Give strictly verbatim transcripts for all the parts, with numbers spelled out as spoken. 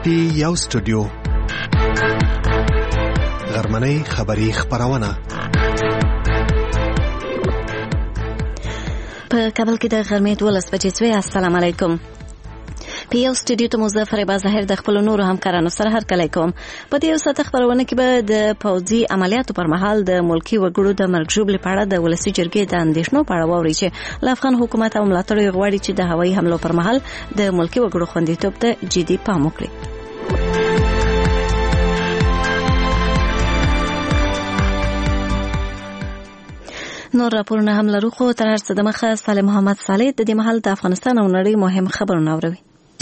پی یو سټوډیو غرمنۍ خبری خبرونه په کابل کې د غرمې دولس بجې شوې. السلام علیکم. په یو سټوډیو ته مظفر با ظاهر د خپل نورو همکارانو سره هرکلی کوم. په دې یو ساعت خبرونه کې به د پوځي عملیاتو پر مهال د ملکی وګړو د مرګ ژوبلې په اړه د ولسي جرګې د اندېښنو په اړه واوري چې له افغان حکومت او ملاتړو یې غواړي چې د هوایي حملو پر مهال د ملکی وګړو خوندیتوب ته جدي پام وکړي. نور راپورونه هم لرو، خو تر هر څه د مخه صالح محمد صالح د دې مهال د افغانستان او نړۍ مهم خبرونه اوري.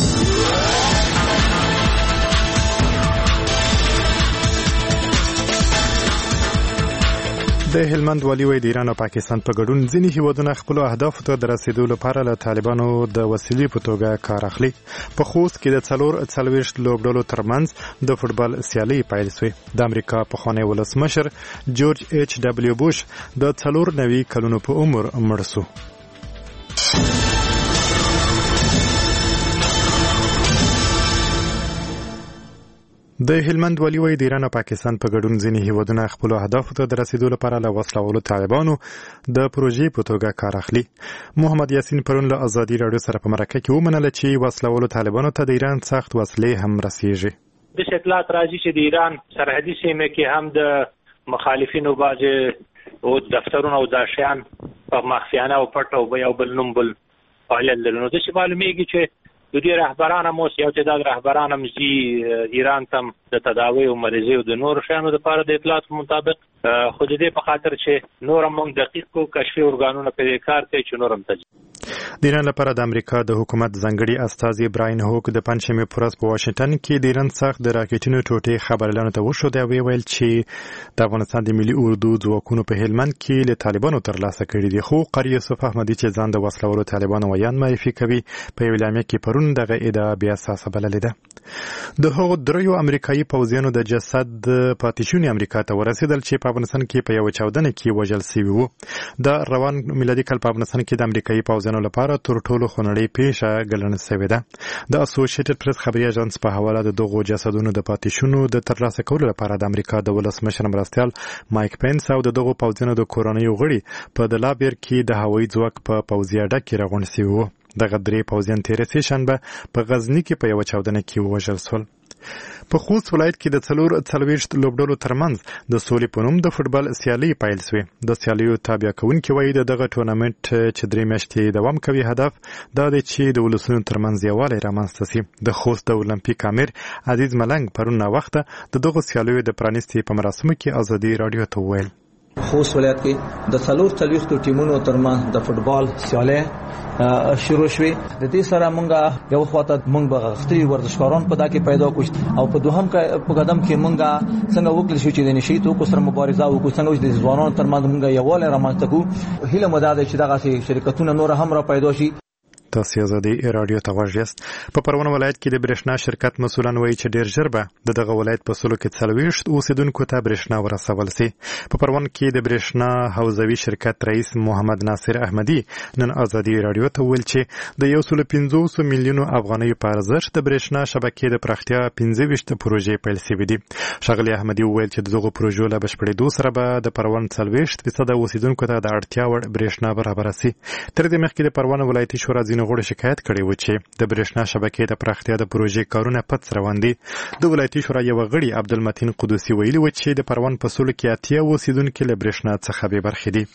د هلمند والي وایي د ایران او پاکستان په ګډون ځینې هیوادونه خپل اهدافو ته د رسیدو لپاره له طالبانو د وسیلې په توګه کار اخلي. په خوست کې د څلور څلوېښت لوبډلو ترمنځ د فوټبال سیالۍ پیل شوې. د امریکا پخوانی ولسمشر جورج ایچ ډبلیو بوش د څلور نوي کلونو په عمر مړ شو. د هلمند والي وایي د ایران او پاکستان په ګډون ځینې هیوادونه خپل اهدافو ته د رسیدو لپاره له وسلوالو طالبانو د پروژې په توګه کار اخلي. محمد یاسین پرون له ازادي راډیو سره په مرکه کې ومنله چې وسلوالو طالبانو ته د ایران سخت وسلې هم رسیږي. د اطلاعات راځي چې د ایران سرحدي سیمه کې هم د مخالفینو بعضې او دفترونه او داشیان په مخفیانه او پټ او یو بل نوم بل فعالیت لري. نو داسې معلومیږي چې د دې رهبران هم اوس یو تعداد رهبران هم ځي ایران ته د تداوی او مریضۍ او د نورو شیانو لپاره د اطلاعاتو مطابق، خو د دې په خاطر چې نور هم موږ دقیق کو کشفي ارګانونه په دې کار کوي چې نور هم ته د ایران لپاره د امریکا د حکومت ځانګړي استازي براین هوک د پنځمې پر ورځ په واشنگټن کې د ایران څخه د راکټونو ټوټې خبرلانو ته وښود او ویل چې د افغانستان د ملي اردو ځواکونو په هلمند کې له طالبانو ترلاسه کړي دي. خو قاری یوسف احمدي چې ځان د وسلوالو طالبانو ویان معرفي کوي په یو اعلامیه کې پرون دغه ادعا بیا اساسه بللې ده. د هغو دریو امریکایي پوځیانو د جسد پاتې شونې امریکا ته ورسېدل چې په افغانستان کې په یو چاودنه کې وژل شوي وو. د روان میلادي کال په افغانستان کې د امریکایي پوځیانو لپاره تر ټولو خونړۍ پیښه ګڼل شوې ده. د اسوسییټډ پریس خبري اژانس په حواله د دغو جسدونو د پاتې شونو د ترلاسه کولو لپاره د امریکا د ولسمشر مرستیال مایک پینس او د دغو پوځیانو د کورنیو غړي په دلابیر کې د هوایي ځواک په پوځي اډه کې راغونډ شوي وو. دغه درې پوځیان تېره سې شنبه په غزني کې په یوه چاودنه کې ووژل شول. په خوست ولایت کې د څلور څلوېښت لوبډلو ترمنځ د سولې په نوم د فوټبال سیالۍ پیل شوې. د سیالیو تابع کوونکي وایي د دغه ټورنمنټ چې درې میاشتې دوام کوي هدف دا دی چې د ولسونو ترمنځ یووالی رامنځته شي. د خوست د اولمپیک امیر عزیز ملنګ پرون ناوخته د دغو سیالیو د پرانیستي په مراسمو کې ازادي راډیو ته وویل خوست ولایت کې د څلور څلوېښتو ټیمونو ترمنځ د فوټبال سیالۍ شروع شوې. د دې سره مونږه یو خواته مونږ به غختي ورزشکاران په دا کې پیدا کوو او په دوهم په قدم کې مونږه څنګه وکړل شو چې د نشي توکو سره مبارزه وکړو، څنګه چې د ځوانانو ترمنځ مونږه یووالی رامنځته کړو. هیله مو دا ده چې دغه شرکتونه نور هم را پیدا شي. تاسو ازادي راډیو ته غوږ یاست. په پروان ولایت کې د برېښنا شرکت مسؤلان وایي چې ډېر ژر به د دغه ولایت په سلو کې څلوېښت اوسېدونکو ته برېښنا ورسول شي. په پروان کې د برېښنا حوزوي شرکت رئیس محمد ناصر احمدي نن ازادي راډیو ته وویل چې د یو سل پنځوس میلیونو افغانیو په ارزښت د برېښنا شبکې د پراختیا پنځه ویشت پروژې پیل شوې دي. ښاغلي احمدي وویل چې دغه پروژو له بشپړېدو سره به د پروان څلوېښت فیصده اوسېدونکو ته د اړتیا وړ برېښنا برابره شي. تر دې مخکې د پروان ولایتي شورا ځینې غړو شکایت کړی و چې د برېښنا شبکې د پراختیا د پروژې کارونه پڅ روان دي. د ولایتي شورا یو غړي عبدالمتین قدوسي ویلي و چې د پروان په سلو کې اتیا اوسېدونکي له برېښنا څخه بې برخې دي.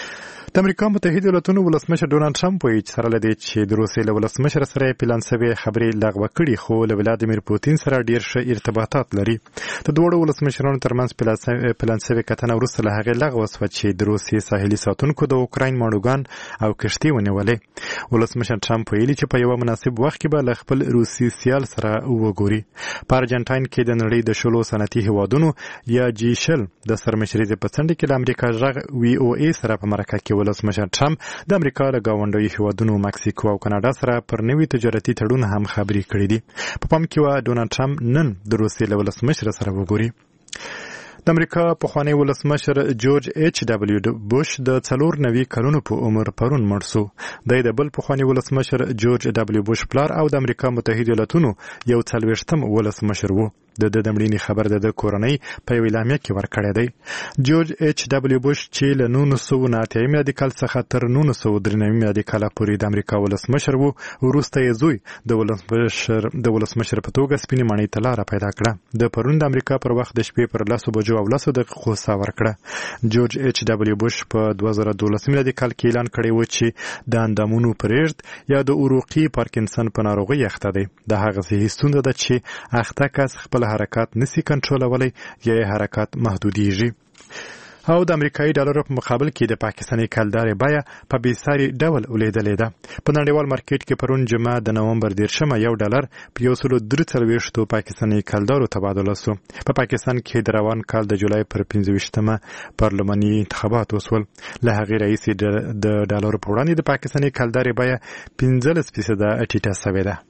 د امریکا متحده ایالاتونو ولسمشر ډونالډ ټرمپ وایي چې سره له دې چې د روسیې له ولسمشر سره پلان شوې خبرې لغوه کړي، خو له ولادیمیر پوتین سره ډېر ښه ارتباطات لري. د دواړو ولسمشرانو ترمنځ پلان شوې کتنه وروسته له هغې لغوه شوه چې د روسیې ساحلي ساتونکو د اوکراین ماڼوګان او کښتۍ ونیولې. ولسمشر ټرمپ ویلي چې په یو مناسب وخت کې به له خپل روسي سیال سره وګوري. په ارجنټاین کې د نړۍ د شلو صنعتي هیوادونو یا جی شل د سرمشرۍ په څنډه کې د امریکا غږ وی او ای سره په مرکه کې ولسمشر ټرمپ د امریکا له ګاونډیو هیوادونو مکسیکو او کاناډا سره پر نوي تجارتي تړون هم خبرې کړې دي. په پام کې و ډونالډ ټرمپ نن د روسیې له ولسمشر سره وګوري. د امریکا پخوانی ولسمشر جورج ایچ ډبلیو بوش د څلور نوي کلونو په عمر پرون مړ شو. د بل پخوانی ولسمشر جورج ډبلیو بوش پلار او د امریکا متحده ایالاتونو یو څلوېښتم ولسمشر و. د د دمړینی خبر د کورنۍ په ویلامه کې ورکړی دی. جورج ایچ ډبلیو بوش چې له نولس سوه نهه اتیا میلادي کال څخه تر نولس سوه درې نوي میلادي کال پورې د امریکا ولسمشر و. وروسته یې زوی د ولسمشر د ولسمشر په توګه سپینې ماڼۍ ته لاره پیدا کړه. د پرون د امریکا پر وخت د شپې پر لسو بجو او لسو دقیقو ساه ورکړه. جورج ایچ ډبلیو بوش په دوه زره دولس میلادي کال کې اعلان کړی و چې د اندامونو پرېږد یا د عروقي پارکینسن په ناروغۍ اخته دی. د هغه صحي ستونزه ده چې اخته کس خپل حرکات نسی کنټرولولی یا حرکات محدودیږي. او د امریکایي ډالر په مقابل کې د پاکستاني کلدارې بیه په بیساري ډول ولیدلې ده. په نړیوال مارکیټ کې پرون جمعه د نومبر دیرشمه یو ډالر په یو سلو درې څلوېښتو پاکستاني کلدارو تبادله شو. په پاکستان کې د روان کال د جولای پر پنځه ویشتمه پارلماني انتخابات وشول. له هغې راهیسې د ډالرو په وړاندې د پاکستاني کلدارې بیه پنځلس فیصده ټیټه شوې ده.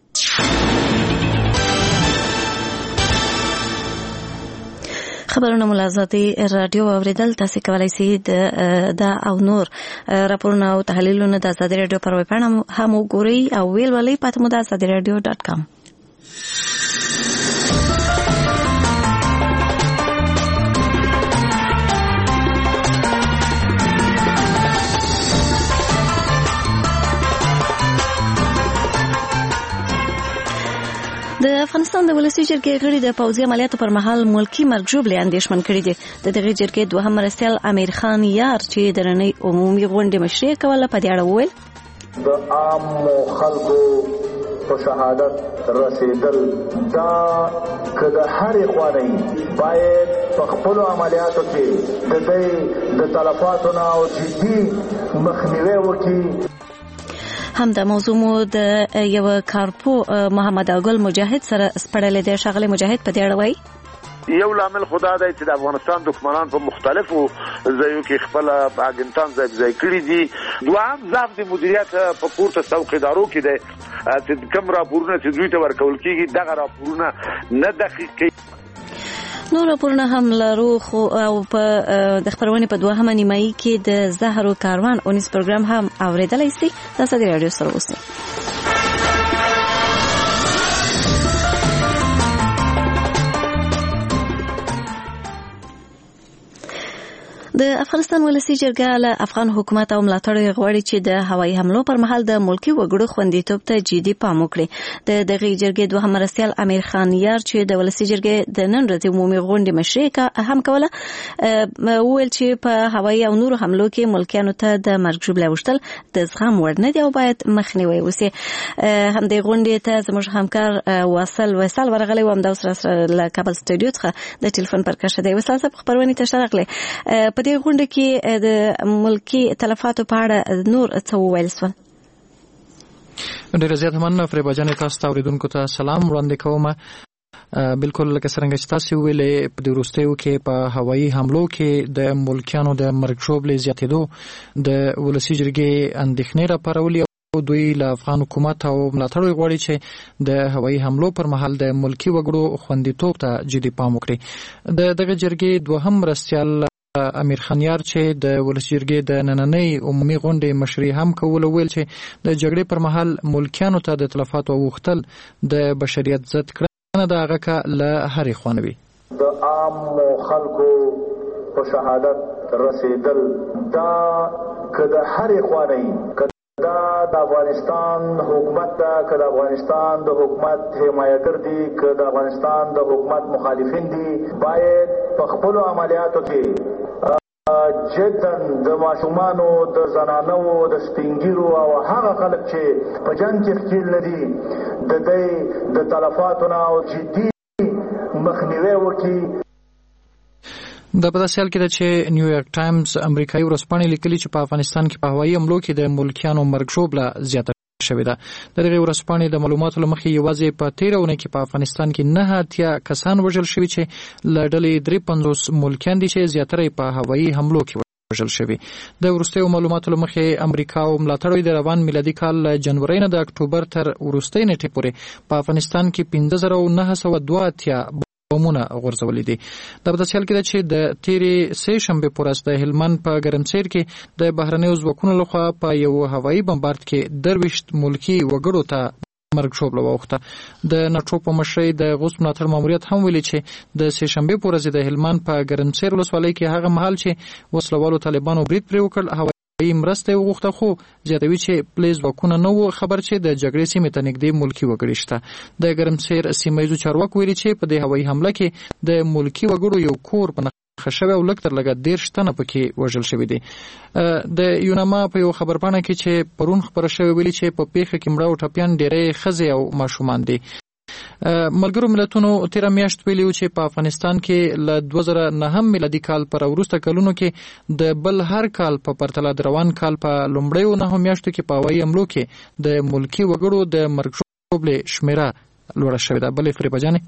خبرونه ملازمتي رادیو اوریدل تاسو کولای شئ د دا او نور راپورونه او تحلیلونه د آزادي رادیو پر ویب پاڼه هم وګورئ او ویل ولې پاتې مو د آزادي رادیو ډاټ کام. د افغانستان د ولسی جرګې غړي د پوځي عملیاتو پر مهال ملکی مرګ ژوبلې اندېښمن کړي دي. د دغه جرګې دوهم مرستیال امیر خان یار چې د رنۍ عمومي غونډې مشري کوله په دې اړه وویل د عام خلکو په شهادت رسیدل دا کله هرې خواني باید په خپل عملیاتو کې د دې د تلفاتو او جدي مخنیوي وکړي. هم د موضوع مو د یو کارپو محمد اګل مجاهد سره سپړلې د شغله مجاهد په دې اړه وایي. یو لامل خدا دی چې د افغانستان دښمنان په مختلفو ځایو کې خپل اګنټان ځای ځای کړي دي. دوام ضعف د مدیریت په پورته څوکیدارو کې دی چې کوم راپورونه چې دوی ته ورکول کېږي دغه راپورونه نه دقیق کوي. نور راپورونه هم لرو خو او په د خبرونې په دوهمه نیمایي کې د زهرو کاروان اونیس پروګرام هم اوریدلای شئ. د آزادي رادیو سره اوسئ. د افغانستان ولسی جرګه له افغان حکومت او ملاتړ غواړي چې د هوایي حملو پر مهال د ملکی وګړو خوندیتوب ته جدي پام وکړي. د دغه جرګې دوهم مرستیال امیر خان یار چې د ولسی جرګې د نن ورځې عمومي غونډې مشري هم کوله وویل چې په هوایي او نورو حملو کې ملکیانو ته د مرګ ژوبله وشتل د زغم وړ نه دی او باید مخنیوي وشي. هم د غونډې ته زموږ همکار واصل وصال ورغلی و هم د سره له کابل سټډیو څخه د ټلیفون پر کښه دی. وصال صاحب خبرونه ته شرغله په دې غونډه کې د ملکی تلفاتو په اړه نور څه وویل شول. ډېر زیات مننه فریبا جان، تاسو ته اوریدونکو ته سلام وړاندې کوم. بالکل لکه څنګه چې تاسو ویلې په د وروستیو کې په هوایي حملو کې د ملکیانو د مرګ ژوبلې زیاتېدو د ولسی جرګې اندېښنې راپارولې. دوی له افغان حکومت او ملاتړ غواړي چې د هوایي حملو پر مهال د ملکی وګړو خوندیتوب ته جدي پام وکړي. د دغه جرګې دوهم مرستیال امیر خان یار چې د ولسی جرګې د نننۍ عمومي غونډې مشري هم کوله ویل چې د جګړې پر مهال ملکیانو ته د تلفاتو غوښتل د بشریت ضد کړنه ده، هغه که له هرې خوا نه وي. د عامو خلکو په شهادت رسیدل دا که د هرې خوا نه وي، دا د افغانستان حکومت دا که د افغانستان د حکومت حمایتګر دي که د افغانستان د حکومت مخالفین دي، باید په خپلو عملیاتو کې جدا د ماشومانو د زنانو د سپینګیرو او هغه خلک چې په جنګ کې ښکیل نه دي د دوی د تلفاتو نه او جدي مخنیوی وکړي. د په داسې حال کې ده چې نیویارک ټایمز امریکایي ورځپاڼې لیکلي چې په افغانستان کې په هوایي حملو کې د ملکیانو مرګ ژوبله زیاته شوې ده. د دغې ورځپاڼې د معلوماتو له مخې یوازې په تېره اونۍ کې په افغانستان کې نهه اتیا کسان وژل شوي چې له ډلې درې پنځوس ملکیان دي چې زیاتره یې په هوایي حملو کې وژل شوي. د وروستیو معلوماتو له مخې امریکا او ملاتړ د روان میلادي کال له جنورۍ نه د اکتوبر تر وروستۍ نېټې پورې په افغانستان کې پنځه زره نهه سوه دوه اتیا بمونه غورځولې دي. د په داسې حال کې ده چې د تیرې سې شنبې په ورځ د هلمند په ګرمسیر کې د بهرنیو ځواکونو لخوا په یو هوایي بمبارد کې درویشت ملکي وګړو ته مرګ شوبله واوښته. د ناټو په مشرۍ د غوث ملاتړ ماموریت هم ویلي چې د سې شنبې په ورځ د هلمند په ګرمسیر ولسوالۍ کې هغه مهال چې وسلوالو طالبانو برید پرې وکړ هوایي مرسته وغوښته، خو زیاتوي چې پولیس ځواکونه نه وو خبر چې د جګړې سیمې ته نږدې ملکي وګړي شته. د ګرمسیر سیمه ییزو چارواکو ویلي چې په دې هوایي حمله کې د ملکي وګړو یو کور په نښه شوی او لږ تر لږه دېرش تنه پکې وژل شوي دي. د یوناما په یو خبرپاڼه کې چې پرون خبره شوې ویلي چې په پیښه کې مړه او ټپیان ډېری ښځې او ماشومان دي. ملګرو ملتونو تیره میاشت ویلي و چې په افغانستان کې له دوه زره نهم میلادي کال پر وروسته کلونو کې د بل هر کال په پرتله د روان کال په لومړیو نهو میاشتو کې په هوایي حملو کې د ملکي وګړو د مرګ ژوبلې شمېره لوړه شوې ده. بلې فریبه جانې.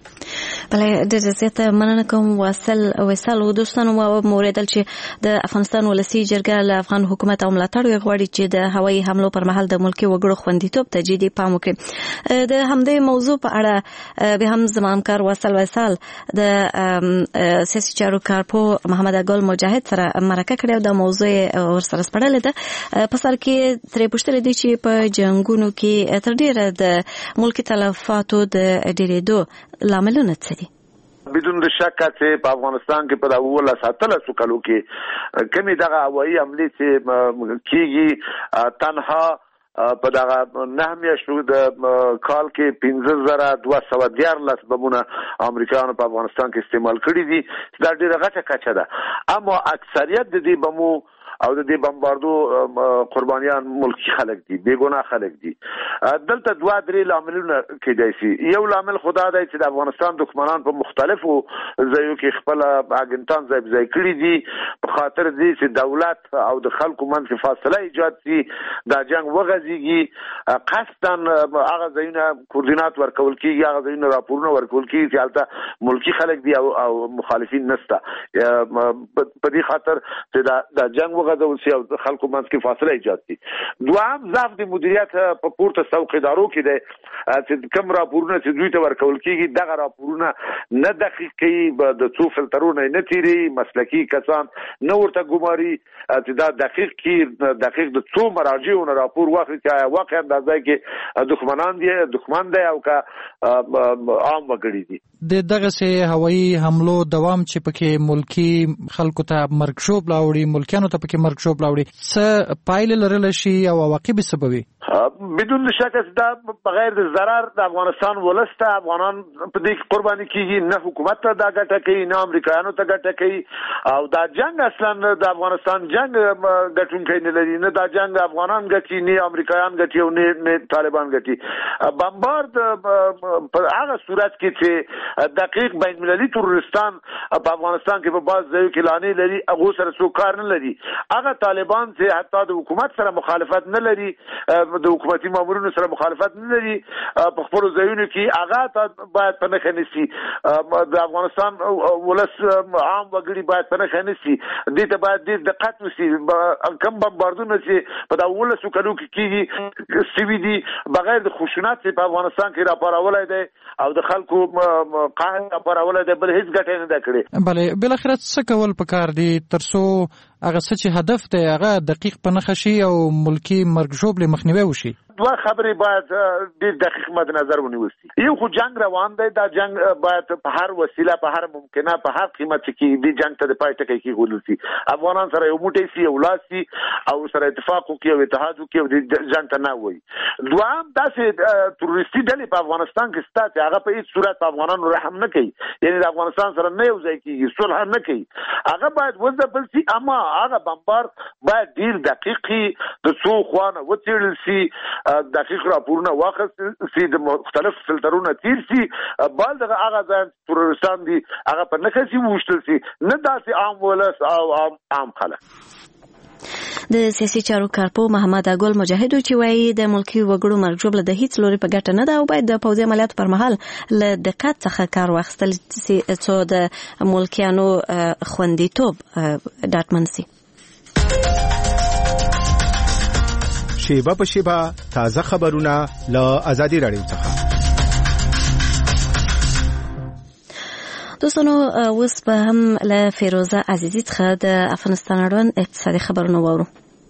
بله ډېره زیاته مننه کوم واصل وصال و دوستانو. موریدل چې د افغانستان ولسي جرګه له افغان حکومت او ملاتړ غواړي چې د هوایي حملو پر مهال د ملکي وګړو خوندیتوب ته جدي پام وکړي. د همدې موضوع په اړه به هم زما همکار واصل وصال د سیاسي چارو کارپو محمد ګل مجاهد سره مرکه کړې او د موضوع ورسره سپړلې ده. په سر کې ترې پوښتنه دي چې په جنګونو کې تر ډیره د ملکي تلفاتو د ډېرېدو لاملونه څه دي؟ بدون شک چې په افغانستان کې په اوله ساتلسو کلو کې کمی دغه هوایي حملې چې کیږي تنها په دغه نه میاشتو د کال کې پنځه زره دوه سوه دیارلس بمونه امریکایانو په افغانستان کې استعمال کړي دي. دا ډېره غټه کچه ده، اما اکثریت د دې بمو او د دې بمباردو قربانیان ملکی خلک دي، بیګناه خلک دي. دلته دوه درې لاملونه کېدای شي. یو لامل خدا دی چې د افغانستان دښمنان په مختلفو ځایو کې خپل اګنټان ځای ځای کړي دي په خاطر دې چې دولت او د خلکو منځ کې فاصله ایجاد شي، دا جنگ وغځيږي. قصداً هغه ځایونه کوردینات ورکول کېږي، هغه ځایونه راپورونه ورکول کېږي چې هلته ملکی خلک دي او او مخالفین نشته. په دې خاطر چې دا جنگ غځول شي او خلکو منځ کې فاصله ایجاد شي. دوام ضعف د مدیریت په پورته څوک ادارو کې دی چې کوم راپورونه چې دوی ته ورکول کېږي دغه راپورونه نه دقیق کوي، د څو فلټرونه نه تیري، مسلکي کسان نه ورته ګماري چې دا دقیق کې دقیق د څو مراجعونو راپور واخلي چې واقعا د ځای کې دښمنان دي دښمن دی او که عام وګړي دي. د دغه سه هوایي حملو دوام چې پکې ملکی خلکو ته مرګ شوب لاوړي، ملکیانو ته پکې مرګ شوب لاوړي، څه پایله لرل شي او عواقب څه به وي؟ بدون شک دا بغیر د ضرر د افغانستان ولسته افغانان په دې قرباني کیږي، نه حکومت ته دا ګټه کوي نه امریکایانو ته ګټه کوي. او دا جنگ اصلا د افغانستان جنگ ګټونکی نه لري، نه دا جنگ افغانان ګټي نه امریکایان ګټي او نه طالبان ګټي. بمبارد په هغه صورت کې چې دقیق بین المللي تروریستان په افغانستان کې په بعض ځایو کې لانې لري، هغه سره څوک کار نه لري. هغه طالبان چې حتی د حکومت سره مخالفت نه لري، د حکومتي مامورینو سره مخالفت نه لري، په خپل ځایونو کې هغه باید په نښه نشي. د افغانستان ولس عام وګړي باید په نښه نشي. دې ته باید ډېر دقت وشي. کم بمباردونه چې په دا ولسو کلو کې کېږي سوي دي بغیر د خشونت چې په افغانستان کې راپارولی دی او د خلکو قهر راپارولی دی، بل هېڅ ګټه یې نه ده کړې. بلې بالاخره څه کول پکار دي تر څو هغه څه چې هدف دی هغه دقیق په نښه شي او ملکي مرګ ژوبلې مخنیوی وشي؟ دوه خبرې باید ډېر دقیق مد نظر ونیول شي. یو خو جنگ روان دی، دا جنگ باید په هر وسیله په هر ممکنه په هر قیمت کې دې جنگ ته د پای ټکی کېښودل شي. افغانان سره یو موټی شي، یو لاس شي او سره اتفاق وکړي او اتحاد وکړي او د جنگ ته نه وایي. دوهم داسې تروریستي ډلې په افغانستان کې شته چې هغه په هېڅ صورت په افغانانو رحم نه کوي، یعنې د افغانستان سره نه یو ځای کېږي، صلح نه کوي. هغه باید وځپل شي، اما هغه بمبارد باید ډېر دقیق وي، د څو خوا نه وڅېړل شي، دقیق راپورونه واخیستل شي، د مختلف فلټرونه تیر شي، بل دغه هغه ځای تروریستان دي هغه په نښه شي وویشتل شي، نه داسې عام ولس او عام عام خلک. د سیاسي چارو کارپو محمد ګل مجاهد چې وایي د ملکي وګړو مرګ ژوبله د هیڅ لوري په ګټه نه ده او باید د پوځي عملیاتو پر مهال له دقت څخه کار واخیستل شي څو د ملکیانو خوندیتوب ډاډمن شي. شیبه په شیبه تازه خبرونه له آزادي رادیو څخه. دوستانو اوس به هم له فیروزه عزیزی څخه د افغانستان اړوند اقتصادي خبرونه واورو.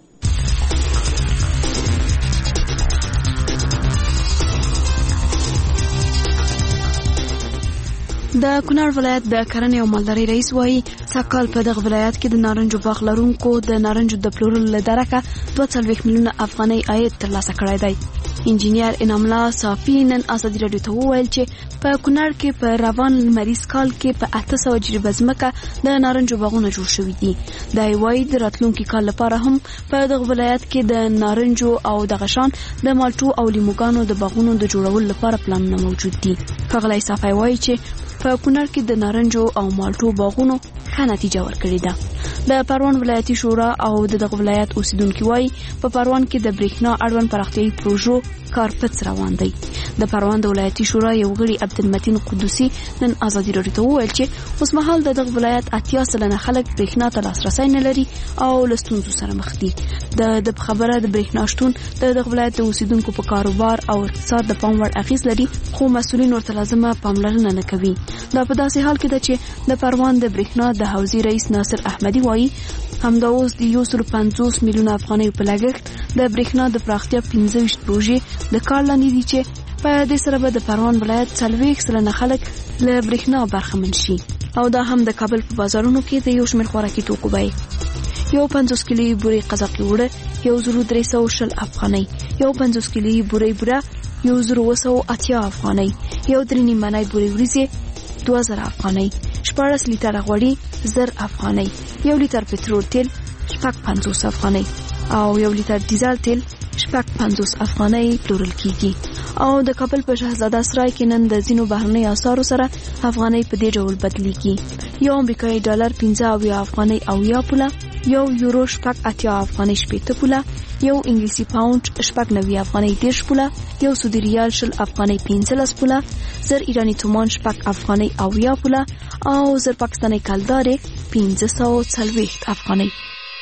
د کونړ ولایت د کرنې او مالدارۍ رئیس وایي سږکال په دغه ولایت کې د نارنجو باغ لرونکو د نارنجو د پلورلو له درکه دوه څلوېښت میلیونه افغانۍ عاید ترلاسه کړی دی. انجینیر انعام الله صافي نن ازادي راډیو ته وویل چې په کونړ کې په روان لمریز کال کې په اته سوه جریبه ځمکه د نارنجو باغونه جوړ شوي دي. دا وایي د راتلونکي کال لپاره هم په دغه ولایت کې د نارنجو او دغه شان د مالټو او لیموګانو د باغونو د جوړولو لپاره پلانونه موجود دي. ښاغلی صافي وایي چې په کونړ کې د نارنجو او مالټو باغونو ښه نتیجه ورکړې ده. د پروان ولایتي شورا او د دغه ولایت اوسیدونکو وایي په پروان کې د برېښنا اړوند پراختیايي پروژو کار پڅ روان دی. د پروان د ولایتي شورا یو غړي عبدالمتین قدوسی نن ازادي راډیو ته وویل چې اوس مهال د دغه ولایت اتیا سلنه خلک برېښنا ته لاسرسی نه لري او له ستونزو سره مخ دي. د د خبره د برېښنا شتون د دغه ولایت د اوسیدونکو په کاروبار او اقتصاد د پام وړ اغیز لري، خو مسؤلین ورته لازمه پاملرنه نه کوي. دا په داسې حال کې ده چې د پروان د برېښنا د حوزې رئیس ناصر احمدي وایي همدا اوس د یو سل پنځوس میلیونه افغانۍ په لګښت د برېښنا د پراختیا پنځه ویشت پروژې د کار لاندې دي چې په دې سره به د پروان ولایت څلوېښت سلنه خلک له برېښنا برخمن شي. او دا هم د کابل په بازارونو کې د یو شمېر خوراکي توکو بیې یو پنځوس کیلو بورې قزاقي وړه یو زر درې سوه شل افغانۍ، یو پنځوس کیلو بورې بوره یو زر اوه سوه اتیا افغانۍ، یو درې نیم منۍ بورې وریځې دوه زره افغانۍ، شپاړس لیټره غوړي زر افغانۍ، یو لیټر پټرول تیل شپږ پنځوس افغانۍ او یو لیټر ډیزل تیل شپږ پنځوس افغانۍ پلورل کیږي. او د کابل په شهزاده سرای کې نن د ځینو بهرنۍ اسعارو سره افغانۍ په دې ډول بدلیږي. یو امریکایي ډالر پنځه اویا افغانۍ او یا پوله، یو یورو شپږ اتیا افغانۍ شپېته پوله، یو انګلیسي پاوند شپږ نوي افغانۍ دېرش پوله، یو سعودي ریال شل افغانۍ پنځلس پوله، زر ایراني تومان شپږ افغانۍ او یا پوله او زر پاکستاني کلدارې پنځه سوه څلوېښت افغانۍ.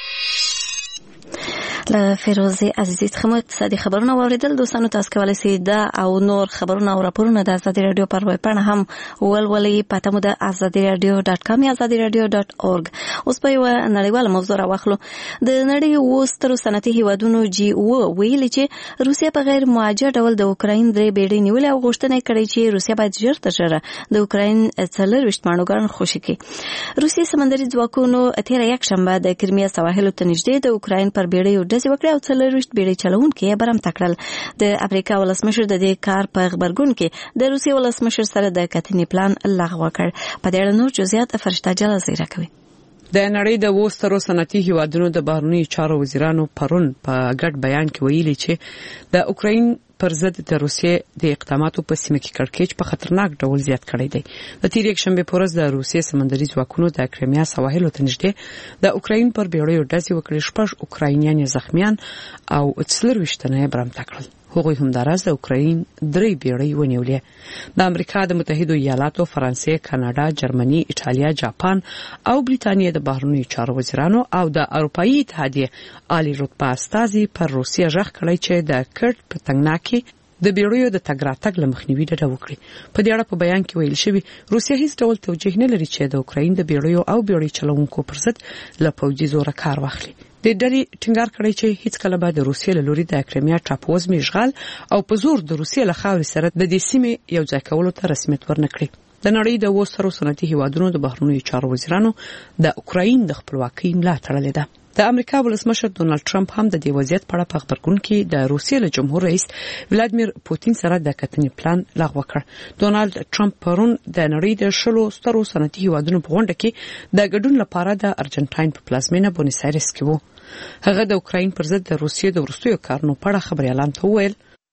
له فیروزه عزیزی څخه اقتصادي خبرونه واوریدل. دوستانو تاسو کولی شئ دا او نور خبرونه او راپورونه د ازادي رادیو پر ویب پاڼه هم ولولئ. پته مو د ازادي رادیو ډاټ کام یا ازادي رادیو ډاټ اورګ. اوس په یوه نړیواله موضوع راواخلو. د نړۍ اووه سترو صنعتي هیوادونو جی اووه ویلي چې روسیه په غیر معجل ډول د اوکراین درې بیړۍ نیولې او غوښتنه کړې چې روسیه باید ژر تر ژره د اوکراین څلرویشت ماڼوګان خوشي کړي. روسیې سمندري ځواکونو تېره یکشنبه د کرمیا سواحلو ته نږدې د اوکراین پر بیړیو ډزې وکړې او څلرویشت بیړۍ چلوونکي یې برمته کړل. د امریکا ولسمشر د دې کار په غبرګون کې د روسیې ولسمشر سره د کتنې پلان لغوه کړ. په دې اړه نور جزئیات فرشته جلا زیره کوي. د نړۍ د اووه سترو صنعتي هیوادونو د بهرنیو چارو وزیرانو پرون په ګډ بیان کې ویلي چې د اوکراین پر ضد د روسیې د اقداماتو په سیمه کې کړکېچ په خطرناک ډول زیات کړی دی. د تیر یک شنبه په ورځ د روسیې سمندري ځواکونو د کرمیا سواحلو ته نږدې د اوکراین پر بیړیو ډزې وکړې. شپږ اوکراینیان زخمیان او څلرویشت تنه یې برمته کړل. هغوی همداراز د اوکراین درې بیړۍ ونیولې. د امریکا د متحده ایالاتو، فرانسې، کاناډا، جرمني، ایټالیا، جاپان او بریتانیا د بهرنیو چارو وزیرانو او د اروپאי اتحادیې عالی رتبه استازي پر روسیه ژغ کړی چې د کرټ په تنګناک د بیړیو د تګ راتګ له مخنیوي ډډه وکړي. په دې اړه په بیان کې ویل شوی روسیه هیڅ ډول توجیه نه لري چې د اوکراین د بیړیو او بیړۍ چلوونکو پر ضد له پوځي زوره کار واخلي. د ډلې ټینګار کړی چې هیڅ کله به د روسیې له لوري د کرمیا ټاپووزمې اشغال او په زور د روسیې له خاورې سره د دې سیمې یو ځای کولو ته رسمیت ورنکړي. د نړۍ د اووه سترو صنعتي هیوادونو د بهرنیو چارو وزیرانو د اوکراین د خپلواکۍ ملاتړ تړلې ده. د امریکا ولسمشر ډونالد ټرمپ هم د دې وضعیت په اړه په خبرګون کې د روسیې له جمهور رئیس ولادیمیر پوتین سره د کتنې پلان لغوه کړ. ډونالد ټرمپ پرون د نړۍ د شلو سترو صنعتي هیوادونو په غونډه کې د ګډون لپاره د ارجنټاین په پلازمینه بونیس ایرس کې وو. هغه د اوکراین پر ضد د روسیې د وروستیو کارونو په اړه خبري اعلان ته وویل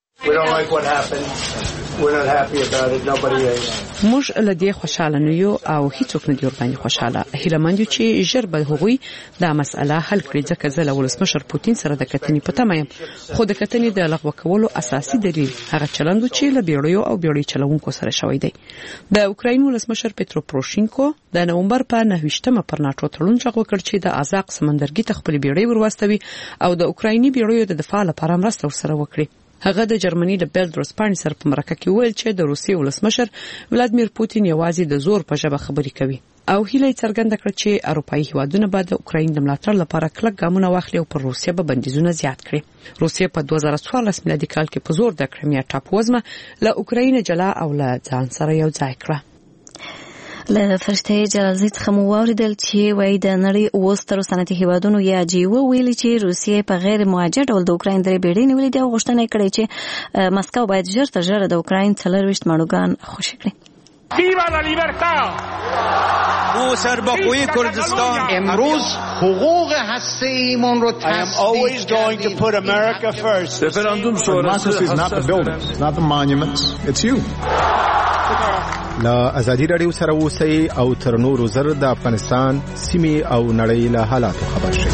موږ له دې خوشاله نه یو او هیڅوک نه دی ورباندې خوشاله. هیله مند یو چې ژر به هغوی دا مسأله حل کړي ځکه زه له ولسمشر پوتین سره د کتنې په تمه یم. خو د کتنې د لغوه کولو اساسي دلیل هغه چلند چې له بیړیو او بیړۍ چلوونکو سره شوی دی. د اوکراین ولسمشر پترو پروشینکو د نومبر په نهه ویشتمه پر ناټو تړون لغوه کړ چې د ازاق سمندرګي ته خپل بیړۍ ورواستوي او د اوکرایني بیړیو د دفاع لپاره مرسته ورسره وکړي. هغه د جرمني د بیلډ ورسپانې سره په مرکه کې ویل چې د روسیې ولسمشر ولادمیر پوتین یوازې د زور په ژبه خبرې کوي او هیله څرګنده کړه چې اروپایي هیوادونه به د اوکراین د ملاتړ لپاره کلک ګامونه واخلي او پر روسیې به بندیزونه زیات کړي. روسیې په دوه زره څوارلس میلادي کال کې په زور د کرایمیا ټاپووزمه له اوکراین جلا او له ځان سره یو ځای کړه. له فرشته جلالزی څخه مو واوریدل چې وایي د نړۍ اوه سترو صنعتي هیوادونو یا جی ویلي چې روسیې په غیر موجه ډول د اوکراین درې بیړۍ نیولې دي او غوښتنه کړې چې مسکو باید ژر تر ژره د اوکراین څلرویشت ماڼوګان خوشي کړي. ویوا لا لیبرتا او سرباخوی کردستان امروز حقوق هسته‌ایمون رو تصدیق کردیم. رفراندوم شورای is not the buildings, not the monuments, it's you. لا ازادي رادیو سره اوسئ او تر نورو زر د افغانستان سیمې او نړۍ له حالاتو خبر شئ.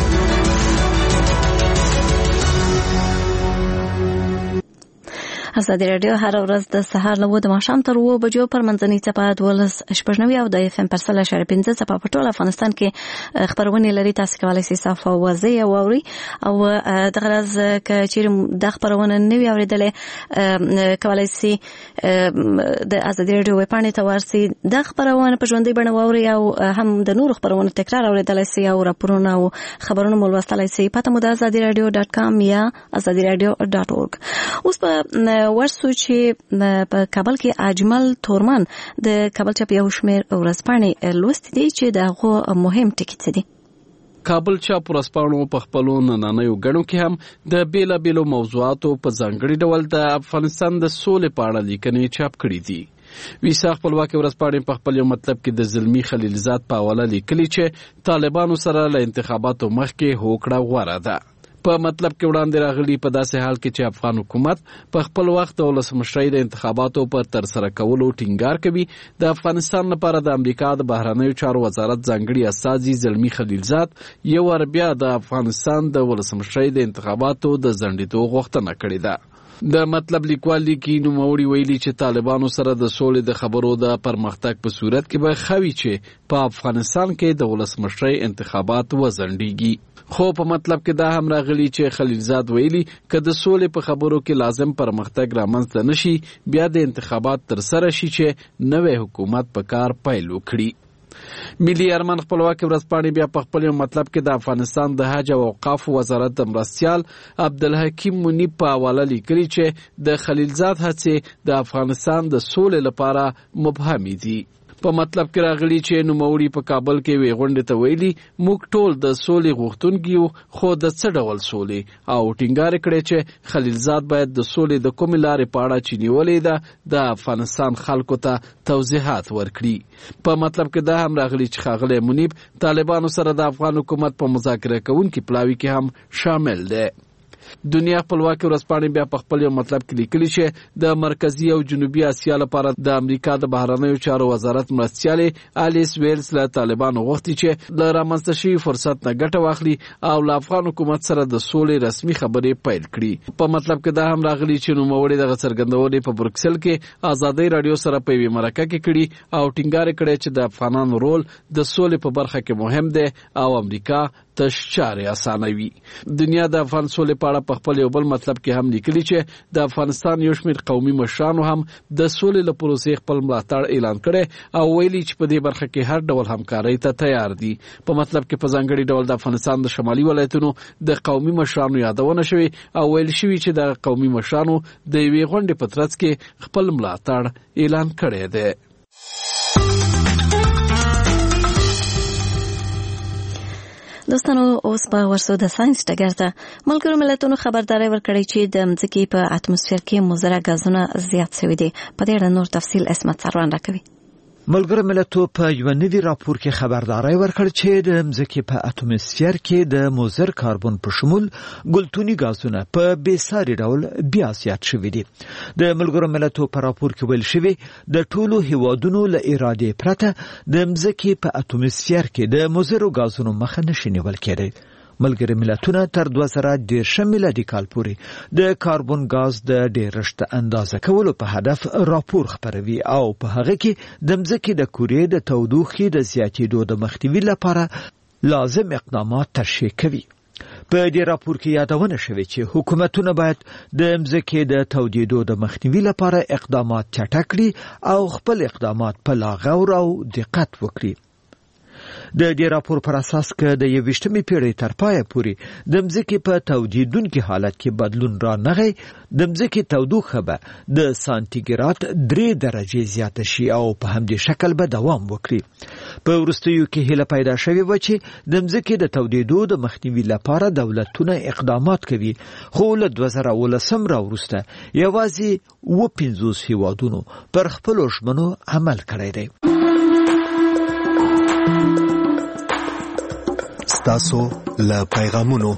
ازادي رادیو هر ورځ د سهار له وو د ماښام تر اوه بجو پر منځنۍ څپه دولس شپږ نوي او د اف ام پر سل اشاره پنځه څپه په ټول افغانستان کې خبرونه لري. تاسو کولی شئ صفه وازی او اوري او دغه راز ک چیرې د خبرونه نوي اوریدلې کولی شئ د ازادي رادیو ویب پاڼې ته ورسئ د خبرونه په ژوندۍ بڼه واوري او هم د نورو خبرونه تکرار اوریدلای شئ او راپورونه او خبرونه مو لوستلای شئ. پته مو د ازادي رادیو ډاټ کام یا ازادي رادیو ډاټ اورګ. اوس په ورسو چې په کابل کې اجمل تورمان د کابل چاپ یو شمېر ورځپاڼې لوستې دي چې دغه مهم ټکي څه دي. کابل چاپ ورځپاڼو په خپلو نننیو غړو کې هم د بیلابیلو موضوعاتو په ځانګړي ډول د افغانستان د سولې په اړه لیکنې چاپ کړې دي. ویسا خپلواکي ورځپاڼې په خپل یو مطلب کې د زلمی خلیلزاد په حواله لیکلي چې طالبانو سره له انتخاباتو مخکې هوکړه غوره ده. په مطلب کې وړاندې راغلي په داسې حال کې چې افغان حکومت په خپل وخت د ولسمشرۍ د انتخاباتو پر تر سره کولو ټینګار کوي. د افغانستان لپاره د امریکا د بهرنیو چارو وزارت ځانګړي استازي زلمی خلیلزاد یو ور بیا د افغانستان د ولسمشرۍ د انتخاباتو د ځنډېدو غوښتنه کړې ده. د مطلب لیکوال لیکي نوموړي ویلي چې طالبانو سره د سولې د خبرو د پرمختګ په صورت کې به خوي چې په افغانستان کې د ولسمشرۍ انتخابات وځنډيږي. خو په مطلب کې دا هم راغلی چې خلیلزاد ویلي که د سولې په خبرو کې لازم پرمختګ رامنځته نشي بیا د انتخابات تر سره شي چې نوی حکومت په کار پیل وکړي. ملي ارمان خپلواکي ورځپاڼې بیا په خپل مطلب کې د افغانستان د حج او اوقاف وزارت د مرستیال عبدالحکیم منیب په حواله لیکلي چې د خلیلزاد هڅې د افغانستان د سولې لپاره مبهمې دي. په مطلب کې راغلی چې نوموړي په کابل کې وی غونډې ته ویلي موږ ټول د سولې غوښتونکي یو خو د څه ډول سولې او ټینګار کړی چې خلیلزاد باید د سولې د کومې لارې په اړه چې نیولې ده د افغانستان خلکو ته توضیحات ورکړي. په مطلب کې دا هم راغلی چې ښاغلی منیب طالبانو سره د افغان حکومت په مذاکره کوونکي پلاوي کې هم شامل دی. دنیا خپلواکي ورځپاڼې بیا په خپل یو مطلب کې لیکلي چې د مرکزی او جنوبي اسیا لپاره د امریکا د بهرنیو چارو وزارت مرستیالې الیس ویلز له طالبانو غوښتي چې له رامنځته شوي فرصت نه ګټه واخلي او له افغان حکومت سره د سولې رسمي خبرې پیل کړي. په مطلب کې دا هم راغلی چې نوموړي دغه څرګندونې په بروکسل کې ازادي رادیو سره په یوې مرکه کې کړي او ټینګار کړی چې د افغانانو رول د سولې په برخه کې مهم دی او امریکا تش چارې اسانوي. دنیا د افغان سولې په اړه په خپل یو بل مطلب کې هم لیکلي چې د افغانستان یو شمېر قومي مشرانو هم د سولې له پروسې خپل ملاتړ اعلان کړی او ویلي چې په دې برخه کې هر ډول همکارۍ ته تیار دي. په مطلب کې په ځانګړي ډول د افغانستان د شمالي ولایتونو د قومي مشرانو یادونه شوې او ویل شوي چې د قومي مشرانو د یوې غونډې په ترڅ کې خپل ملاتړ اعلان کړی دی. دوستانو اوس په ورسو د ساينس ټګر ته ملګرو ملتونو خبرداري ورکړی چې د ځمکې په اتموسفیر کې مضر غازونه زیات شوي دي. په دې اړه نور تفصیل اسمت سروان راکوي. ملګرو ملتونو په یو نوي راپور کې خبرداري ورکړ چې د ځمکې په اتموسفیر کې د مضر کاربن په شمول ګلتوني غازونه په بیساري ډول بیا زیات شوي دي. د ملګرو ملتونو په راپور کې ویل شوی د ټولو هیوادونو له اراده پرته د ځمکې په اتموسفیر کې د مضر غازونو مخه نشي نیول کېدی. ملګري ملتونه تر دوه زره دېرش میلادي کال پورې د کاربن غاز د ډېرښت اندازه کولو په هدف راپور خپروي او په هغه کې د ځمکې د کورې د تودوخې د زیاتېدو د مخنیوي لپاره لازم اقدامات ترشح کوي. په دې راپور کې یادونه شوې چې حکومتونه باید د مځکې د تودېدو د مخنیوي لپاره اقدامات چټک کړي او خپل اقدامات په لا غور او دقت وکړي. د دې راپور پر اساس که د یویشتمې پیړۍ تر پایه پورې د مځکې په تودېدونکي حالت کې بدلون رانغی، د مځکې تودوخه به د سانتیګراد درې درجې زیاته شي او په همدې شکل به دوام وکړي. په وروستیو کې هیله پیدا شوې وه چې د مځکې د تودېدو د مخنیوي لپاره دولتونه اقدامات کوي، خو له دوه زره اوولسم راوروسته یوازې اووه پنځوس هیوادونو پر خپلو ژمنو عمل کړی دی. ستاسو له پیغامونو.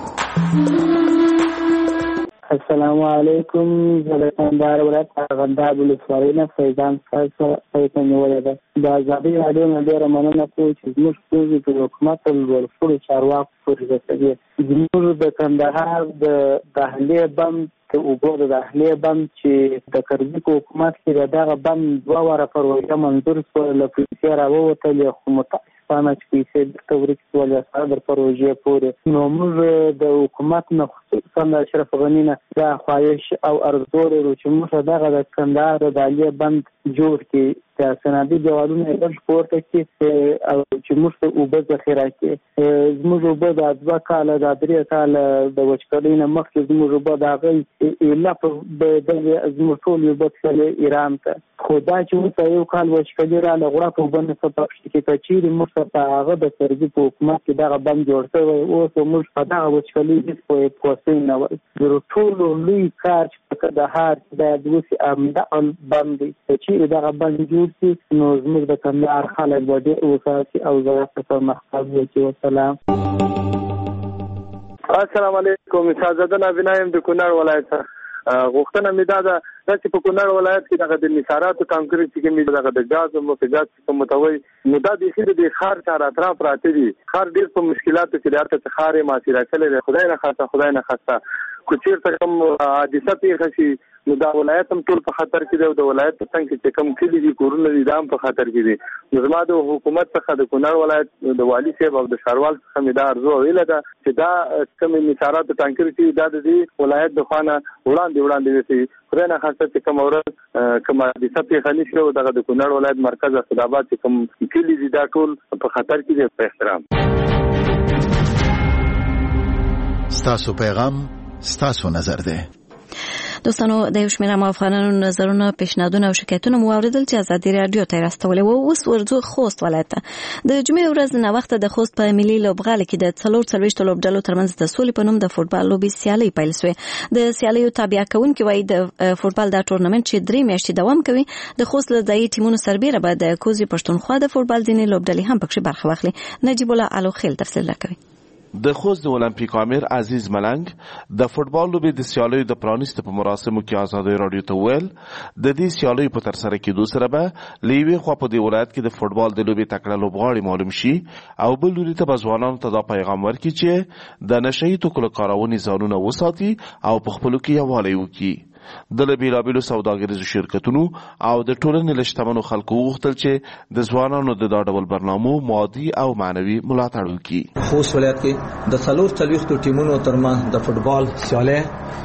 السلام علیکم. زه د کندهار ولایت ارغنداب ولسوالۍ نه فیضان ستاسو پیغام نیولې ده. د ازادي راډیو نه ډېره مننه کوم چې زموږ ستونزې د حکومت او لوړپوړو چارواکو پورې رسوي. زموږ د کندهار د داخلي بند د اوبو د داخلي بند چې د کرزي حکومت کې د دغه بند دوه واره پروژه منظور شوه، له پیسې راووتلې، خو متاسفانه چې پیسې درته ورکې شولې سره در پروژې پورې. نو موږ د حکومت نه خصوصا د اشرف غني نه دا خواهش او ارزو لرو چې موږ دغه د کندهار د داخلي بند جوړ کړي، د سندي دیوالونه یې لږ پورته کړي او چې موږ ته اوبه ذخیره کړي. زموږ اوبه د دوه کاله د درې کاله د وچکالۍ نه مخکې زموږ اوبه د هغې ایله په زموږ ټول اوبه تللې ایران ته، خو دا چې اوس یو کال وچکالي راغله غوړپ اوبه نه څه پکښې کې که چیرې موږ ته په هغه د کرزي په حکومت کې دغه بند جوړ شوی اوس موږ په دغه وچکالۍ هېڅ پوه نه وای. د ټولو لوی کار چې په کندهار کې باید وشي همدغه بند دی. که چیرې دغه بند جوړ شي نو زموږ د کندهار خلک به ډېر وساتي او زراعت ته پرمختګ وکړي. وسلام. السلام علیکم. شاهزاده نابینا یم د کونړ ولایت څخه. غوښتنه مې دا ده چې په کونړ ولایت کې دغه د انحصاراتو ټانکرې چې کومې دغه د ګاز او مفیدات چې متوي نو دا د خیر د خار چار اطراف راته دي. خار ډېر په مشکلاتو کې راته چې خار یې ماسي راکړي، خدای نه خاصه خدای نه خاصه کو چیرته کوم حادثه پیښه شي نو دا ولایت هم ټول په خطر کې دی او د ولایت په څنګ کې کوم کلی دي کورونه دي دا هم په خطر کې دي. نو زما د حکومت څخه د کونړ ولایت د والي صاحب او د ښاروال څخه مې دا ارزو ویله ده چې دا کوم انحصاراتو ټانکرې چې دا د دې ولایت د خوا نه وړاندې وړاندې وشي. خدای نه خاصه چې کوم ورځ کوم حادثه پیښه نه شي او دغه د کونړ ولایت مرکز اسداباد چې کوم کلی دي دا ټول په خطر کې دي. په احترام. ستاسو پیغام ستاسو نظر ده. دوستانو د یو شمېر افغانانو نظرونه، پیشنهادونه او شکایتونه مو واوریدل چې ازادي راډیو ته راستولې وو. اوس ورځو خوست ولایت ته د جمعې ورځ نه وخت د خوست په ملي لوبغالي کې د څلور څلوېښتو لوبډلو ترمنځ د سولې په نوم د فوټبال لوبې سیالۍ پیل شوې. د سیالیو تابع کوونکي وایي د فوټبال دا ټورنمنټ چې درې میاشتې دوام کوي د خوست له ځایي ټیمونو سربیره به د کوزي پښتونخوا د فوټبال ځینې لوبډلې هم پکې برخه واخلي. نجیب الله الوخیل تفصیل راکوي. د خوست د اولمپیک امیر عزیز ملنګ د فوټبال لوبې د سیالیو د پرانیست په مراسمو کې ازادي راډیو ته ویل د دې سیالیو په تر سره کېدو سره به لیوي خو په دې ولایت کې د فوټبال د لوبې تکړه لوبغاړي معلوم شي او بل لوري ته ځوانانو ته دا پیغام ورکړي چې د نشئی توکو کارونې ځانونه وساتي او په خپلو کې یووالی وکړي. د بیلابیلو سوداګریزو شرکتونو او د ټولنې له شتمنو خلکو وغوښتل چې د ځوانانو د دا ډول برنامو مادي او معنوي ملاتړ وکړي. خوست ولایت کې د څلور څلوېښتو ټیمونو ترمنځ د فوټبال سیالۍ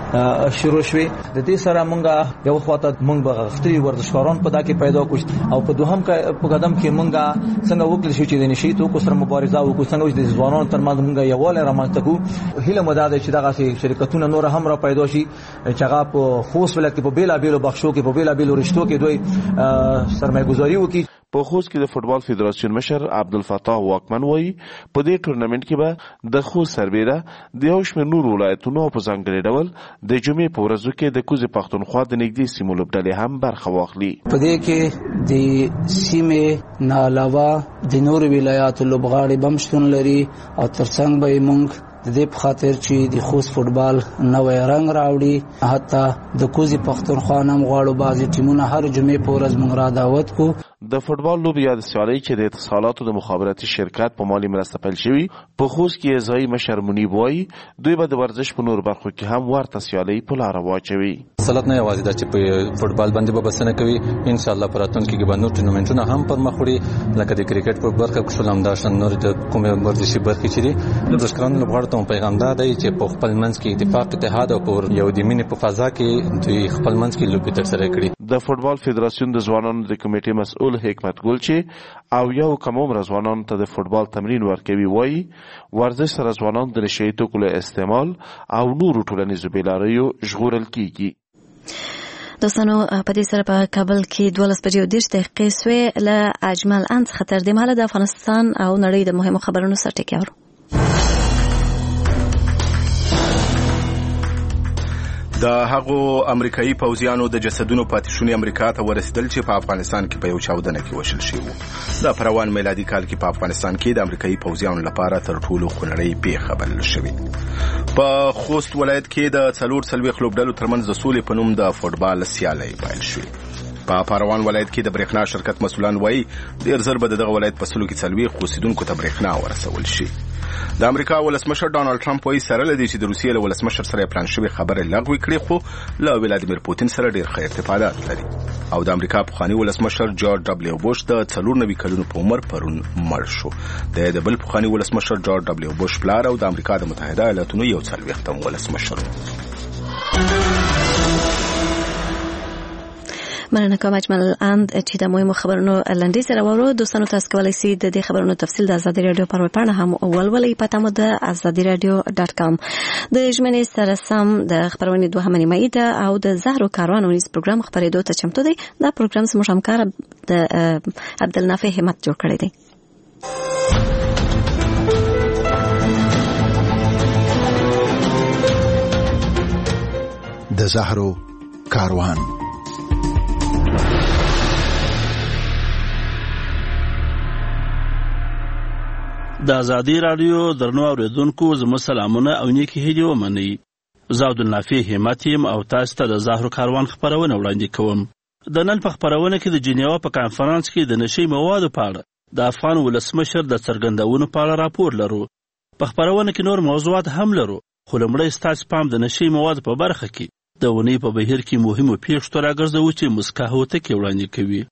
شروع شوې. د دې سره مونږه یو خواته مونږ بغښتري ورزشکاران په دا کې پیدا کړو او په دوهم په قدم کې مونږه څنګه وکړل شو چې د نشئی توکو سره مبارزه وکړو، څنګه چې د ځوانانو ترمنځ مونږه یووالی رامنځته کړو. هیله مو دا ده چې دغه شرکتونه نور هم را پیدا شي چې هغه په خوست ولایت کې په بیلابیلو بخشو کې په بیلابیلو رشتو کې دوی سرمایه‌ګذاري وکړي. په خوست کې د فوټبال فدراسیون مشر عبدالفتاح واکمن وایي په دې ټورنمنټ کې به د خوست سربیره د یو شمېر نورو ولایتونو په ځانګړي ډول د جمعې په ورځو کې د کوزي پښتونخوا د نږدې سیمو لوبډلې هم برخه واخلي. په دې کې د سیمې نه علاوه د نورو ولایاتو لوبغاړي بم شتون لري او ترڅنګ به موږ د دې په خاطر چې د خوست فوټبال نوې رنګ راوړي حتی د کوزي پښتونخوا نام غواړو بعضي ټیمونه هر جمعې په ورځ موږ را دعوت کو. د فوټبال لوبې یا د سیالۍ چې د اتصالاتو د مخابراتي شرکت په مالي مرسته پیل شوي په خوست کې ځایي مشر منیب وایي دوی به د ورزش په نور برخو کې هم ورته سیالۍ په لاره واچوي. سلط نه یوازې د چې په فوتبال باندې به بسنه کوي ان شاء الله پراتون کې به نور ټورنمنټونه هم پر مخ وړي لکه د کرکټ په برخه کې شول هم دا شان نور د کومه ورزشي برخه چې دي د ورزشکارانو لپاره ته پیغام دا دی چې په خپل منځ کې اتفاق اتحاد او پر یو د مینې په فضا کې د خپل منځ کې لوبي تر سره کړي. د فوتبال فدراسیون د ځوانانو د کمیټې مسؤل حکمت ګل چې او یو کوم ځوانانو ته د فوتبال تمرین ورکوي وایي ورزش سره ځوانان د نشي توکو استعمال او نورو ټولنیزو بیلاریو ژغورل کیږي. دوستانو په دې سره په کابل کې دولس بجې او دېرش دقیقې سوې له اجمل ان څخه تر دې مهاله د افغانستان او نړۍ د مهمو خبرونو سره ټکي اورو. د هغو امریکایي پوځیانو د جسدونو پاتې شونې امریکا ته ورسېدل چې په افغانستان کې په یو چاودنه کې وشل شوي وو. د په روان میلادي کال کې په افغانستان کې د امریکایي پوځیانو لپاره تر ټولو خونړۍ پیښه بلل شوې. په خوست ولایت کې د څلور څلوېښت لوبډلو ترمنځ د سولې په نوم د فوټبال سیالۍ پیل شوې. په پروان ولایت کې د برېښنا شرکت مسؤلان وایي ډېر ژر به دغه ولایت په سلو کې څلوېښت اوسېدونکو ته برېښنا ورسول شي. د امریکا ولسمشر ډانلډ ټرمپ وایي سره له دې چې د روسیې له ولسمشر سره پلان شوې خبرې لغوه کړې خو له ولادیمیر پوتین سره ډېر ښه ارتباطات لري. او د امریکا پخوانی ولسمشر جورج ډبلیو بوش د څلور نوي کلونو په عمر پرون مړ شو. د بل پخوانی ولسمشر جورج ډبلیو بوش پلار او د امریکا د متحده ایالاتونو یو څلوېښتم ولسمشر. مننه کوم اجمل اند چې د مهمو خبرونو لنډیز راوړو. دوستانو تاسو کولی شئ د دې خبرونو تفصیل د ازادي رادیو پر ویب پاڼه هم ولولئ. پته مو د ازادي رادیو ډاټ کام. د ژمنې سره سم د خبرونې دوهمه نیمایي ده او د زهرو کاروان ونیز پروګرام خبرېدو ته چمتو دی. دا پروګرام زموږ همکار د عبدالنافع همت جوړ کړی دی. د زهرو کاروان. د ازادي رادیو درنو اوریدونکو زموږ سلامونه او نیکی هیلې ومنئ. زه عبدالنافع همت یم او تاسو ته د زهرو کاروان خبرونه وړاندې کوم. د نن په خبرونه کې د جنیوا په کانفرنس کې د نشي موادو په اړه د افغان ولسمشر د څرګندونو په اړه راپور لرو. په خبرونه کې نور موضوعات هم لرو خو لومړی ستاسو پام د نشي موادو په برخه کې د ونې په بهیر کې مهمو پیښو ته راګرځوو چې مسکا هوتکې وړاندې کوي.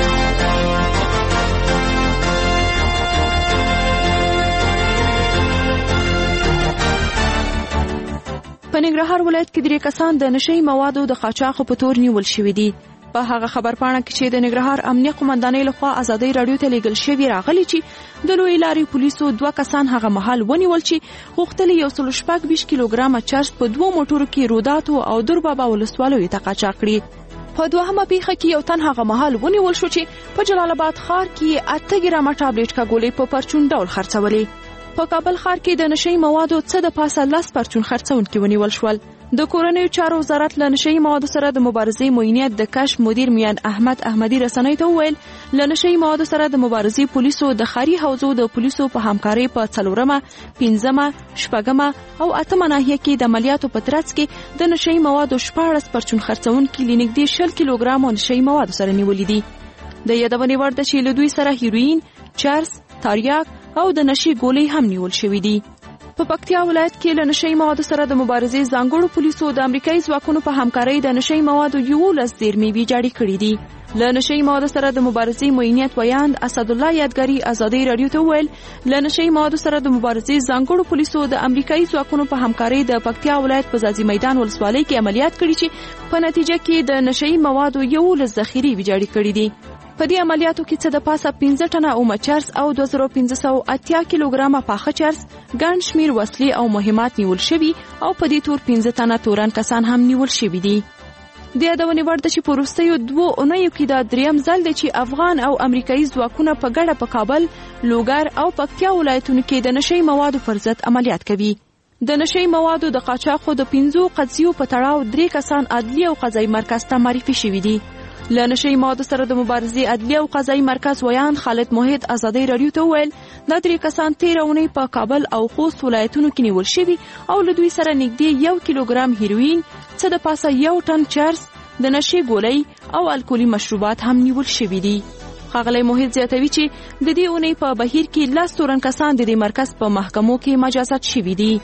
په ننګرهار ولایت کې درې کسان د نشي موادو د قاچاق په تور نیول شوي دي. په هغه خبر پاڼه کې چې د ننګرهار امنیه قومندانۍ لخوا ازادي رادیو ته لیږل شوی راغلی چې د لوی لارې پولیسو دوه کسان هغه مهال ونیول چې غوښتل یو سل شپږ ویشت کیلوګرامه چرس په دوه موټرو کې روداتو او دربابا ولسوالیو ته قاچاق کړي. په دوهمه پیښه کې یو تن هغه مهال ونیول شو چې په جلال آباد ښار کې اته ګرامه ټابلیټ کاګولې په پرچون ډول خرڅولې. په کابل ښار کې د نشي موادو څه د پاسه لاس پرچون خرڅونکي ونیول شول. د کورنیو چارو وزارت له نشي موادو سره د مبارزې موینیت د کشف مدیر میان احمد احمدی رسنۍ ته وویل له نشي موادو سره د مبارزې پولیسو د خاري حوزو د پولیسو په همکارۍ په څلورمه، پنځمه، شپږمه او اتمه ناحیه کې د عملیاتو په ترڅ کې د نشي موادو شپاړس پرچون خرڅونکي لنږدې شل کیلوګرام نشي موادو سره نیولې دي. د یادونې وړ ده چې له دوی سره هیروین، چرس، تاریاک او د نشي ګولۍ هم نیول شوې دي. په پکتیا ولایت کې له نشي موادو سره د مبارزې ځانګړو پولیسو د امریکایي ځواکونو په همکارۍ د نشي موادو یولس زیرمې ویجاړې کړې دي. له نشي موادو سره د مبارزې موینیت ویاند اسدالله یادګاري ازادي رادیو ته ویل له نشي موادو سره د مبارزې ځانګړو پولیسو د امریکایي ځواکونو په همکارۍ د پکتیا ولایت په ځاځي میدان ولسوالۍ کې عملیات کړي چې په نتیجه کې د نشي موادو یولس ذخیرې ویجاړې کړې دي. په دې عملیاتو کې څه د پاسه پنځه ټنه اومه چرس او دوه زره پنځه سوه اتیا کیلوګرامه پاخه چرس، ګڼ شمېر وسلې او مهمات نیول شوي او په دې تور پنځه تنه تورن کسان هم نیول شوي دي. د یادونې وړ ده چې په وروستیو دوو اونیو کې دا دریم ځل دی چې افغان او امریکایي ځواکونه په ګډه په کابل، لوګر او پکتیا ولایتونو کې د نشي موادو پر ضد عملیات کوي. د نشي موادو د قاچاقو د پنځو قضیو په تړاو درې کسان عدلي او قضایي مرکز ته معرفي شوي دي. له نشي موادو سره د مبارزې عدلي او قضایي مرکز ویان خالد موحد ازادي رادیو ته وویل دا درې کسان تېره اونۍ په کابل او خوست ولایتونو کې نیول شوي او له دوی سره نږدې یو کیلوګرام هیروین، څه د پاسه یو ټن چرس، د نشي ګولۍ او الکولي مشروبات هم نیول شوي دي. ښاغلی موحد زیاتوي چې د دې اونۍ په بهیر کې لس تورن کسان د دې مرکز په محکمو کې مجازات شوي دي.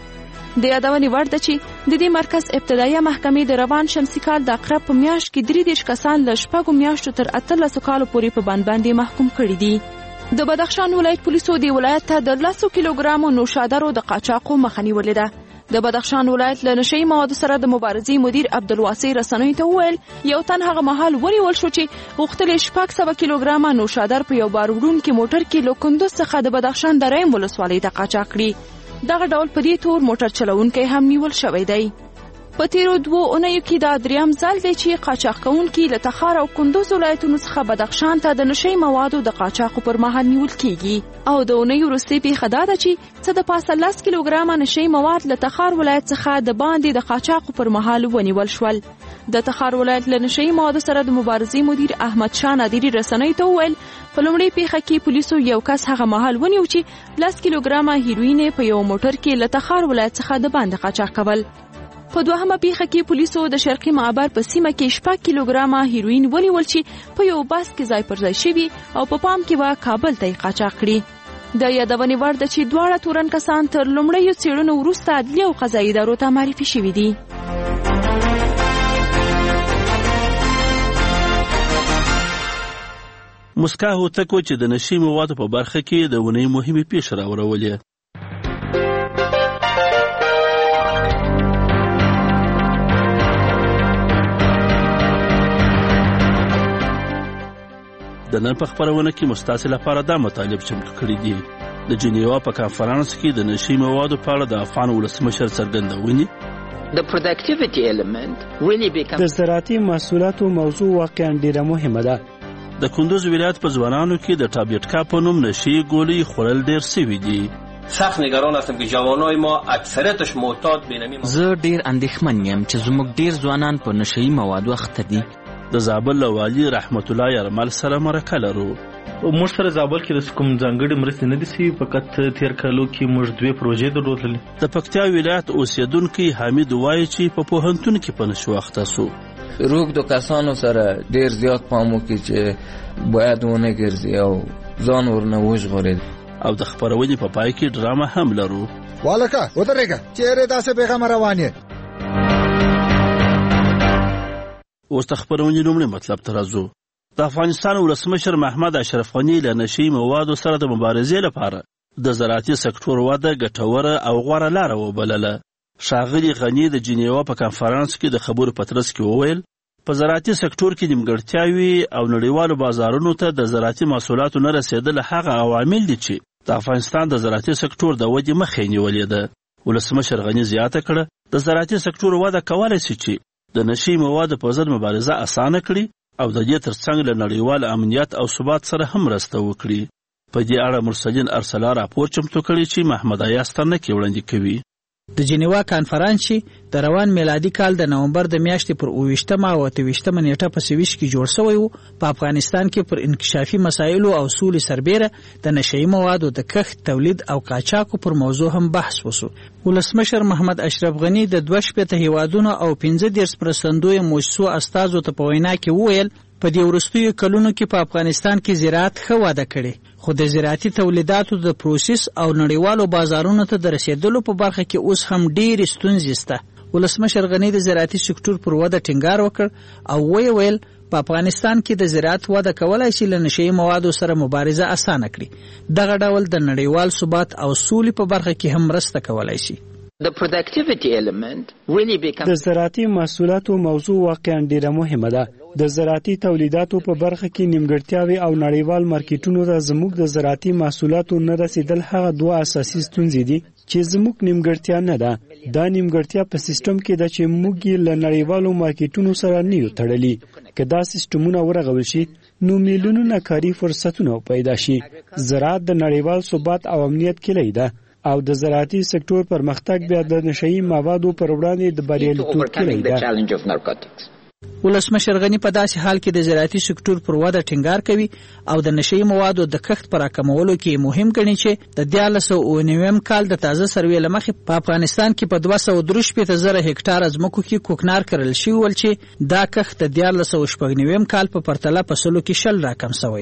د یادونې وړ ده چې د دې مرکز ابتدایي محکمې د روان شمسي کال د اقرب په میاشت کې درې دېرش کسان له شپږو میاشتو تر اتلسو کالو پورې په بند باندې محکوم کړي دي. د بدخشان ولایت پولیسو د ولایت ته د لسو کیلوګرامو نوشادرو د قاچاقو مخه نیولې ده. د بدخشان ولایت له نشئی موادو سره د مبارزې مدیر عبدالواسع رسنیو ته وویل یو تن هغه مهال ونیول شو چې غوښتل شپږ سوه کیلوګرامه نوشادر په یو بار وړونکي موټر کې له کندوز څخه د بدخشان د ریم ولسوالۍ ته قاچاق کړي. دغه ډول په دې تور موټر چلونکی هم نیول شوی دی. په تیرو دوو اونیو کې دا دریم ځل دی چې قاچاق کوونکي له تخار او کندوز ولایتونو څخه بدخشان ته د نشئی موادو د قاچاقو پر مهال نیول کیږي او د اونیو وروستۍ پیښه دا ده چې څه د پاسه لس کیلوګرامه نشئی مواد له تخار ولایت څخه د باندې د قاچاقو پر مهال ونیول شول. د تخار ولایت له نشئی موادو سره د مبارزې مدیر احمد شاه نادری رسنیو ته وویل په لومړۍ پیښه کې پولیسو یو کس هغه مهال ونیو چې لس کیلوګرامه هیروین په یو موټر کې له تخار ولایت څخه د باندې قاچاق کول. په دوهمه پیښه کې پولیسو د شرقي معبر په سیمه کې شپږ کیلوګرامه هیروین ونیول چې په یو بس کې ځای پر ځای شوي او په پام کې و کابل ته یې قاچاق کړي. د یادونې وړ ده چې دواړه تورن کسان تر لومړیو څېړنو وروسته عدلیه او قضایي ادارو ته معرفي شوي دي. مسکا هوتکو چې د نشي موادو په برخه کې د ونې مهمې پیښې راوړولې. د نن په خپرونه کې مستاسې لپاره دا مطالب چمتو کړي دي. د جنیوا په کانفرانس کې د نشي موادو په اړه د افغان ولسمشر څرګندونې. د زراعتي محصولاتو موضوع واقعا ډیره مهمه ده. د کندوز ولایت په ځوانانو کې د ټابلیټکا په نوم نشي ګولۍ خوړل ډیر سوي دي. سخت نگران هستم که جوانای ما اکثریتش معتاد بینمی. زه ډیر اندېښمن یم چې زموږ ډیر ځوانان په نشئی موادو اخته دي. د زابل له والي رحمت الله یرمل سره مرکه لرو. موږ سره زابل کې د کوم ځانګړي مرستې نه دي سوي، فقط تیر کالو کې موږ دوې پروژې درلودلې. د پکتیا ولایت اوسیدونکي حمید وایي چې په پوهنتون کې په نشو اخته سو. روږدو کسانو سره ډیر زیات پام وکړي چې باید ونه ګرځي او ځان ورنه وژغوري. او د خپرونې په پای کې ډرامه هم لرو. والکه ودرېږه چیرې داسې پیغام روان یې. اوس د خپرونې لومړی مطلب ته راځو. د افغانستان ولسمشر محمد اشرف غني له نشي موادو سره د مبارزې لپاره د زراعتي سکتور وده ګټوره او غوره لاره وبلله. ښاغلي غني د جنیوا په کانفرانس کې د خبرو په ترڅ کې وویل په زراعتي سکتور کې نیمګړتیاوې او نړیوالو بازارونو ته د زراعتي محصولاتو نه رسېدل هغه عوامل دي چې د افغانستان د زراعتي سکتور د ودې مخه نیولې ده. ولسمشر غني زیاته کړه د زراعتي سکتور وده کولای شي چې د نشي موادو په ضد مبارزه اسانه کړي او د دې ترڅنګ له نړیوال امنیت او ثبات سره هم مرسته وکړي. په دې اړه مرسلین ارسلا راپور چمتو کړی چې محمد ایاز ترنکي وړاندې کوي. د جنیوا کانفرانس چې د روان میلادي کال د نومبر د میاشتې پر اوویشتمه او اتهویشتمه نیټه په سویچ کې جوړ شوی و، په افغانستان کې پر انکشافي مسایلو او سولې سربیره د نشئی موادو د کښت، تولید او قاچاقو پر موضوع هم بحث وشو. ولسمشر محمد اشرف غني د دوه شپېته هیوادونو او پنځه دېرش مرستندویو مؤسسو استازو ته په وینا کې وویل په دې وروستیو کلونو کې په افغانستان کې زراعت ښه وده کړې، خو د زراعتي تولیداتو د پروسس او نړیوالو بازارونو ته د رسیدلو په برخه کې اوس هم ډېرې ستونزې شته. ولسمشر غني د زراعتي سکتور پر وده ټینګار وکړ او ویې ویل په افغانستان کې د زراعت وده کولای شي له نشئی موادو سره مبارزه اسانه کړي. دغه ډول د نړیوال ثبات او سولې په برخه کې هم مرسته کولای شي. د زراعتي محصولاتو موضوع واقعا ډیره مهمه ده. د زراعتي تولیداتو په برخه کې نیمګړتیاوې او نړیوال مارکیټونو ته زموږ د زراعتي محصولاتو نه رسیدل هغه دوه اساسي ستونزې دي چې زموږ نیمګړتیا نه ده. دا نیمګړتیا په سیستم کې ده چې موږ یې له نړیوالو مارکیټونو سره نه یو تړلي. که دا سیستمونه ورغول شي نو میلیونونه کاري فرصتونه پیدا شي. زراعت د نړیوال ثبات او امنیت کلی ده او د زراعتي سکتور پرمختګ بیا د نشئی موادو پر وړاندې د بریالیتوب کلی ده. ولسمشر غني په داسې حال کې د زراعتي سکتور پر وده ټینګار کوي او د نشئی موادو د کښت پر راکمولو کې مهم ګڼي چې د دیارلس سوه اوه نویم کال د تازه سروې له مخې په افغانستان کې په دوه سوه درې شپېته زره هکټاره ځمکو کې کوکنار کرل شوي ول چې دا کښت د دیارلس سوه شپږ نویم کال په پرتله په سلو کې شل راکم سوی دی.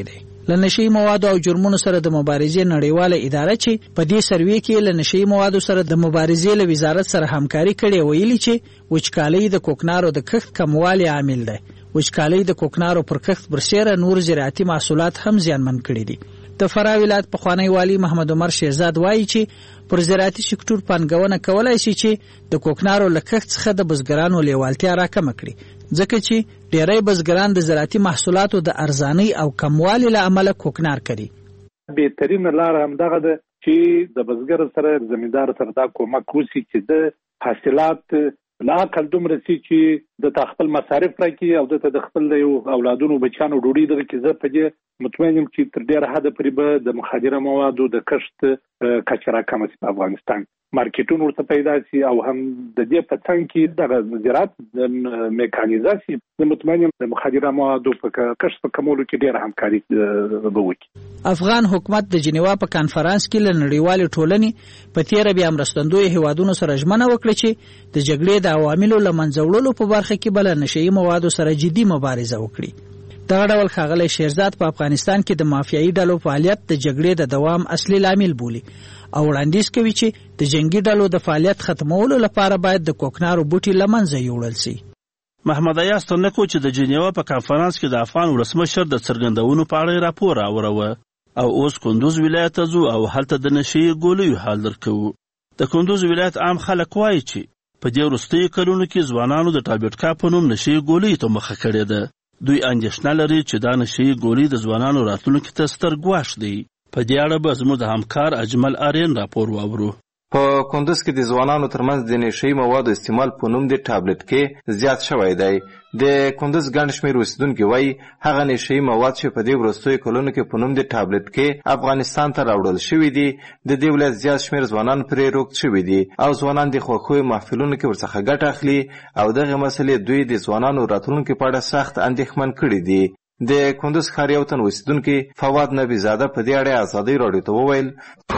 له نشي موادو او جرمونو سره د مبارزې نړیواله اداره چې په دې سروې کې له نشي موادو سره د مبارزې له وزارت سره همکاري کړې ویلي چې وچکالۍ د کوکنارو د کښت کموالي عامل دی. وچکالۍ د کوکنارو پر کښت برسېره نور زراعتي محصولات هم زیانمن کړي دي. د فراه ولایت پخوانی والي محمد عمر شیرزاد وایي چې پر زراعتي سکتور پانګونه کولای شي چې د کوکنارو له کښت څخه د بزګرانو لیوالتیا راکمه کړي، ځکه چې ډېری بزګران د زراعتي محصولاتو د ارزانۍ او کموالي له امله کوکنار کوي. بهترین لار همدغه ده چې د بزګر سره زمیندار سره دا کومک وشي چې د حاصلات لا عقل دومره سي چې د خپل مصارف راکړي او د خپل یو اولادونو بچانو ډوډۍ درکړي. زه په دې مطمئن یم چې تر ډېره حده پورې به د مخدره موادو د کښت کچه راکمه شي په افغانستان، مارکیټونه ورته پیدا شي او هم د دې په څنګ کې دغه زراعت د میکانیزاسي د مطمئن یم د مخدره موادو په کښت په کمولو کې ډېره همکاري به وکړي. افغان حکومت د جنیوا په کانفرنس کې له نړیوالې ټولنې په تیره بیا مرستندوی هیوادونو سره ژمنه وکړه چې د جګړې د عواملو له منځه وړلو په برخه کې بل نشي موادو سره جدي مبارزه وکړي. دغه ډول ښاغلی شیرزاد په افغانستان کې د مافیایي ډلو فعالیت د جګړې د دوام اصلي لامل بولي او وړاندیز کوي چې د جنگي ډلو د فعالیت ختمولو لپاره باید د کوکنارو بوټي له منځه یوړل شي. محمد ایاز تنکو چې د جنیوا په کانفرنس کې د افغان ولسمشر د څرګندونو په اړه راپور راوړوه او اوس کندوز ولایت ته ځو او هلته د نشي ګولیو حال درکوو. د کندوز ولایت عام خلک وایي چې په دې وروستیو کلونو کې ځوانانو د ټابلیټکا په نوم نشي ګولیو ته مخه کړې ده. دوی اندېښنه لري چې دا نشي ګولۍ د ځوانانو راتلونکي ته ستر ګواښ دی. په دې اړه به زموږ د همکار اجمل آرین راپور واورو. په کندوز کې د ځوانانو ترمنځ د نشي موادو استعمال په نوم د ټابلیټ کې زیات شوی دی. د کندوز ګڼ شمېر اوسېدونکي وایي هغه نشي مواد چې په دې وروستیو کلونو کې په نوم د ټابلیټ کې افغانستان ته راوړل شوي دي، د دې ولایت زیات شمېر ځوانان پرې روږد شوي دي او ځوانان د خوښیو محفلونو کې ورڅخه ګټه اخلي او دغه مسلې دوی د ځوانانو راتلونکي په اړه سخت اندېښمن کړي دي. د کندوز ښار یو تن اوسېدونکي فواد نبي زاده په دې اړه ازادۍ راډیو ته وویل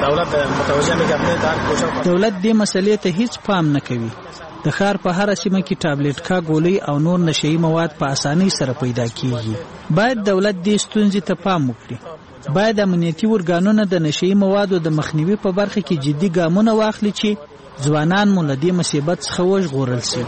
دولت دې مسلې ته هیڅ پام نه کوي. د ښار په هر سیمه کې ټابلیټکا ګولۍ او نور نشي مواد په اسانۍ سره پیدا کیږي. باید دولت دې ستونزې ته پام وکړي. باید امنیتي ارګانونه د نشي موادو د مخنیوي په برخه کې جدي ګامونه واخلي چې ځوانان مو له دې مصیبت څخه وژغورل شي.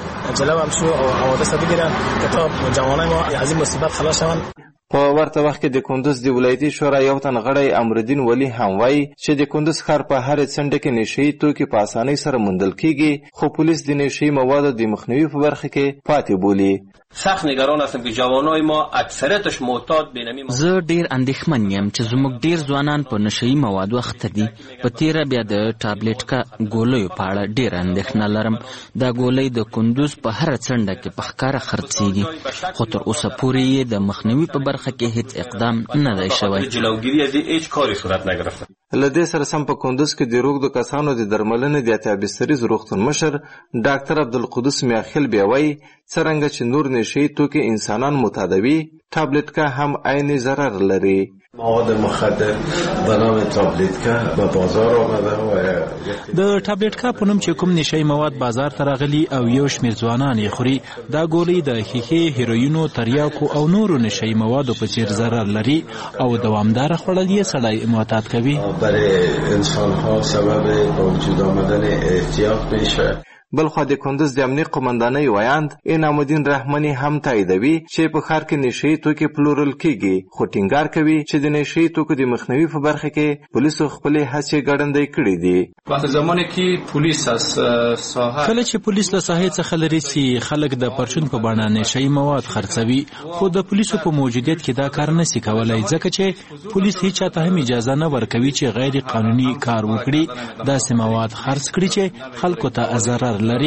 په ورته وخت کې د کندوز د ولایتي شورا یو تن غړی امرالدین ولی هم وایي چې د کندوز ښار په هرې څنډه کې نشي توکي په اسانۍ سره موندل کیږي، خو پولیس د نشي موادو د مخنیوي په برخه کې پاتې بولي. سخت نگران هستم که جوانای ما اکثریتش معتاد به نمی زه ډیر اندېښمن یم چې زموږ ډیر ځوانان په نشئی موادو اخته دي. په تیره بیا د ټابلیټکا ګولیو په اړه ډیر اندېښنه لرم. دا ګولۍ د کندوز په هر څنډه کې په ښکاره خرڅېږي، خو تر اوسه پورې یې د مخنیوي په برخه کې هیڅ اقدام نه دی شوی. جلوگیری از هیچ کاری صورت نگرفته. له دې سره سم په کندوز کې د روږدو کسانو د درملنې د اتیا بستریز روغتون مشر ډاکټر عبدالقدوس میاخیل بیا وایي څرنګه چې نور نشي توکي انسانان متادوي، ټابلیټکا هم عین ضرر لري. مواد مخدر به نام تابلیتکا به بازار آمده و د ټابلیټکا په نوم چې کوم نشئی مواد بازار ته راغلي او یو شمېر ځوانان یې خوري، دا ګولۍ د ښیښې، هیروینو، تریاکو او نورو نشئی موادو په څیر ضرر لري او دوامداره خوړل یې سړی معتاد کوي. برای انسانها سبب با وجود آمدن احتیاط میشه. بلخوا د کندوز د امنیت قومندانۍ ویاند انعام الدین رحماني هم تاییدوي چې په ښار کې نشئی توکي پلورل کیږي، خو ټینګار کوي چې د نشئی توکو د مخنیوي په برخه کې پولیسو خپلې هڅې ګړندۍ کړي دي. وقت زمانی که پولیس از ساحه کله چې پولیس له ساحې څخه لري چې خلک د پرچون په بڼه نشئی مواد خرڅوي، خو د پولیسو په موجودیت کې دا کار نشي کولای، ځکه چې پولیس هیڅ چاته هم اجازه نه ورکوي چې غیر قانوني کار وکړي، داسې مواد خرڅ کړي چې خلکو ته ضرر لري.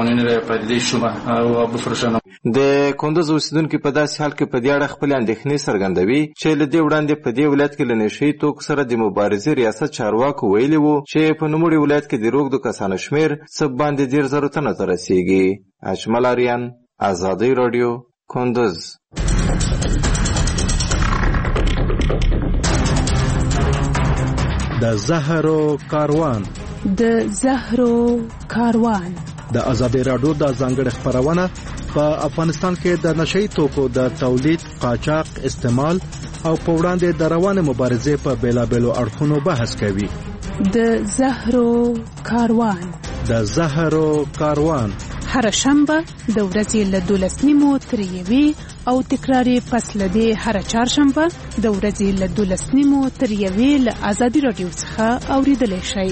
د کندوز اوسیدونکي په داسې حال کې په دې اړه خپل اندېښنې څرګندوي چې له دې وړاندې په دې ولایت کې له نشئی توکو سره د مبارزې ریاست چارواکو ویلي وو چې په نوموړي ولایت کې د روږدو کسانو شمېر څه باندې ډېر زرو تنو ته رسیږي. اجمل آریان، ازادۍ راډیو، کندوز. د زهرو کاروان د زهرو کاروان د ازادۍ راډیو د ځانګړي خبرونه په افغانستان کې د نشئی توکو د تولید، قاچاق، استعمال او په وړاندې د روانه مبارزې په بیلابېلو اړخونو بحث کوي. د زهرو کاروان د زهرو کاروان هر شنبه د ورځې له دولس نیمو تر یوې او تکراري پس له دې هر چهارشنبه د ورځې له دولس نیمو تر یوې له ازادي راډیو څخه اوریدلی شئ.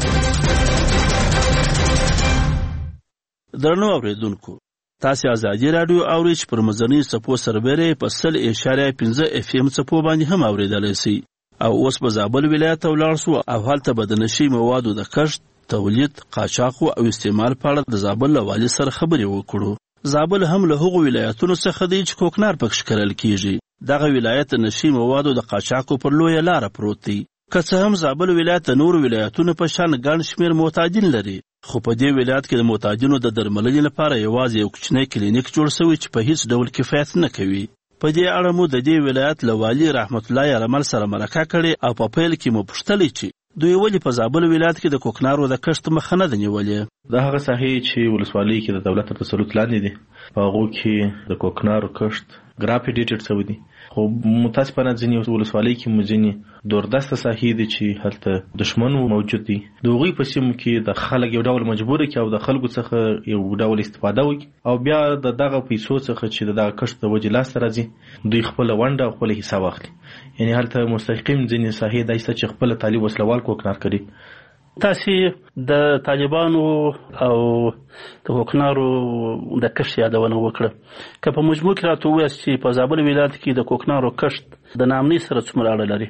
درنو اوریدونکو، تاسو ازادي راډیو اورئ چې پر مزنی سپو سربېره په سل اشاریه پنځه اف ام سپو باندې هم اوریدلی شئ. او اوس په زابل ولایت ته ولاړ شو او هلته به د نشي موادو د کښت، تولید، قاچاق او استعمال په اړه د زابل له والي سره خبرې وکړو. زابل هم له هغو ولایتونو څخه دی چې کوکنار پکې کرل کیږي. دغه ولایت د نشي موادو د قاچاقو پر لویه لاره پروت دی. که څه هم زابل ولایت د نورو ولایتونو په شان ګڼ شمېر معتادین لري، خو په دې ولایت کې د معتادینو د درملنې لپاره یوازې یو کوچنی کلینیک جوړ شوی چې په هیڅ ډول کفایت نه کوي. په دې اړه مو د دې ولایت له والي رحمت الله یارمل سره مرکه کړې او په پیل کې مو پوښتلې چې دوی ولې په زابل ولایت کې د کوکنارو د کښت مخه نه ده نیولې. دا هغه ساحې چې ولسوالۍ کې د دولت تر تسلط لاندې دي، په هغو کې د کوکنارو کښت ګراپیډیټډ شوی دی. خو متاسفانه ځینې ولسوالۍ کې مو ځینې دوردسته ساحې دي چې هلته دشمن موجود دي. د هغوی په سیمو کې د خلک یو ډول مجبوره کړي او د خلکو څخه یو ډول استفاده وکړي او بیا د دغه پیسو څخه چې د دغه کښت د وجې لاسته راځي دوی خپله ونډه او خپله حصه واخلي. یعنې هلته مستحقیم ځینې ساحې داسې چې خپله طالب وسلوال کوکنار کوي. تاسې د طالبانو او د کوکنارو د کښت یادونه وکړه. که په مجموع کې راته ووایاست چې په زابل ولایت کې د کوکنارو کښت د ناامنۍ سره څومره اړه لري؟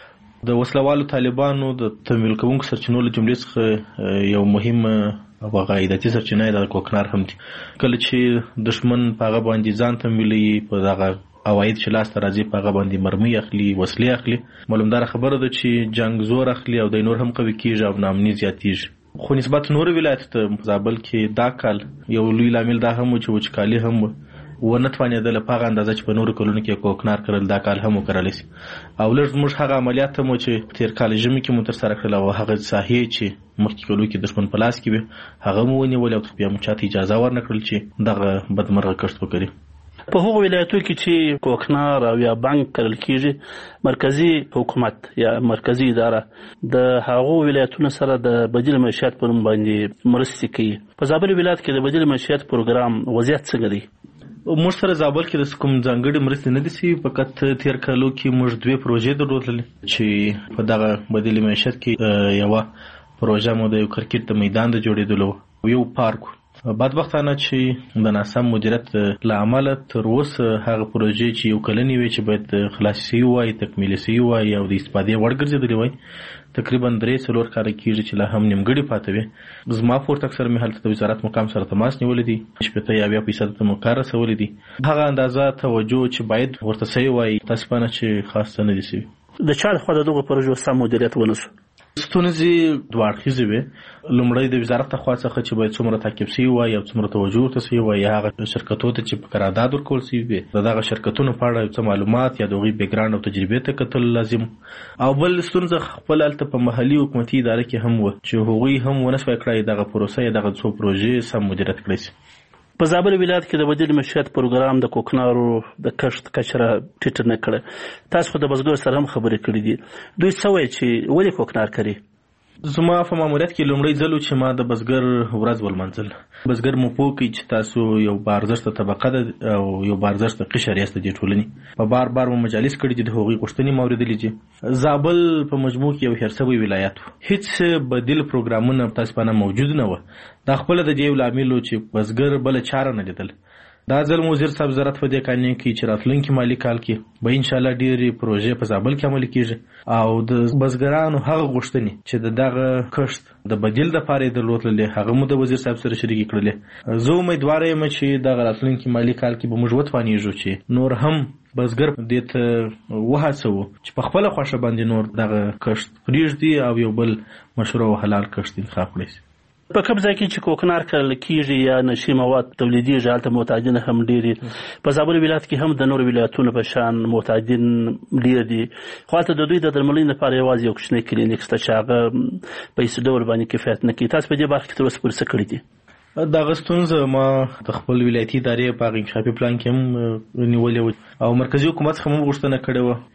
د وسلوالو طالبانو د تمویل کوونکو سرچینو له جملې څخه یو مهم او عایداتي سرچینه د کوکنار هم دي. کله چې دشمن په هغه باندې ځان تمویلوي، په دغه عواید چې لاسته راځي په هغه باندې مرمۍ اخلي، وسلې اخلي. معلومداره خبره ده چې جنگ زور اخلي او د نور هم قوي کیږي او ناامني زیاتیږي. خو نسبت نور ولایت ته زابل کې دا کال یو لوی لامل دا هم و چې وچکالي هم ونه توانېدله په هغه اندازه چې په نورو کلونو کې کوکنار کرل دا کال هم وکرلی شي. او لږ زموږ هغه عملیات هم و چې تېر کال ژمي کې مو ترسره کړل او هغه ساحې چې مخکې کلو کې دښمن په لاس کې وي هغه مو ونیولې او بیا مو چاته اجازه ورنه کړل چې دغه بدمرغه کښت وکړي. په هغو ولایتو کې چې کوکنار او یا بانک کرل کیږي، مرکزی حکومت یا مرکزی اداره د هغو ولایتونو سره د بدیل معیشت په نوم باندې مرستې کوي. په زابل ولایت کې د بدیل معیشت پروګرام وضعیت څنګه دی؟ موږ سره زابل کې د کوم ځانګړې مرستې نه دي شوي. فقط تېر کالو کې موږ دوې پروژې درلودلې چې په دغه بدیل معیشت کې یوه پروژه مو د یو کرکټ د میدان د جوړېدلو او یو پارک. بدبختانه چې د ناسم مدیریت له امله تر اوسه هغه پروژې چې یو کلنې وي چې باید خلاص شوي وای، تکمیلي شوي وای او د استفادې وړ ګرځېدلې وای، تقریبا درې څلور کاله کېږي چې لا هم نیمګړې پاتې وي. زما پورته اکثر مې هلته د وزارت مقام سره تماس نیولی دی، شپېته یا اویا فیصده ته مو کار رسولی دی. هغه اندازه توجه چې باید ورته شوی وای متاسفانه چې خاص څه نه دي شوي. د چا لخوا د دغو پروژو سم مدیریت ونه شو؟ ستونزې دوه اړخیزې وې. لومړی د وزارت لخوا څخه چې باید څومره تعقیب شوي وای او څومره توجه ورته شوي وای، یا هغه شرکتو ته چې په قرارداد ورکول شوي وي د دغه شرکتونو په اړه څه معلومات یا د هغوی بیکګراونډ او تجربې ته کتل لازم. او بل ستونزه خپل هلته په محلي حکومتي اداره کې هم وه چې هغوی هم ونه شوی کړی دغه پروسه یا دغه څو پروژې سم مدیریت کړی شي. په زابل ولایت کې د بدیل معیشت پروګرام د کوکنارو د کښت کچره ټیټه نه کړه. تاسو خو د بزګرو سره هم خبرې کړې دي، دوی څه وایي چې ولې کوکنار کوي؟ زما په ماموریت کې لومړی ځل چې ما د بزګر ورځ ولمانځل. بزګر مو پوه کړي چې تاسو یو بارزښته طبقه ده او یو بارزښته قشر یاست د دې ټولنې. په بار بار مو مجالس کړي چې د هغوی غوښتنې مو اورېدلې دي. زابل په مجموع کې یو هېر شوی ولایت و، هېڅ بدیل پروګرامونه متاسفانه موجود نه وه. دا خپله د دې یو لامل و چې بزګر بله چاره نه لیدل. دا ځل مو وزیر صاحب زراعت په دې قانون کې چې راتلونکي مالي کال کې به انشاءالله ډېرې پروژې په زابل کې عملي کېږي او د بزګرانو هغه غوښتنې چې د دغه کښت د بدیل دپاره یې درلودلې هغه مو د وزیر صاحب سره شریکې کړلې. زه امیدواره یم چې دغه راتلونکي مالي کال کې به موږ وتوانېږو چې نور هم بزګر دې ته وهڅوو چې په خپله خوښه باندې نور دغه کښت پرېږدي او یو بل مشروع او حلال کښت انتخاب کړی شي. په کوم ځای کې چې کوکنار کرل کېږي یا نشي مواد تولیدېږي هلته معتادین هم ډېر دي. په زابل ولایت کې هم د نورو ولایتونو په شان معتادین ډېر دي، خو هلته د دوی د درملنې لپاره یوازې یو کوچنی کلینیک شته چې هغه په هېڅ ډول باندې کفایت نه کوي. تاسو په دې برخه کې تر اوسه پورې څه کړي دي؟ دغه ستونزه ما د خپل ولایتي ادارې په هغه انکشافي پلان کې هم نیولې وه او مرکزي حکومت څخه هم غوښتنه کړې وه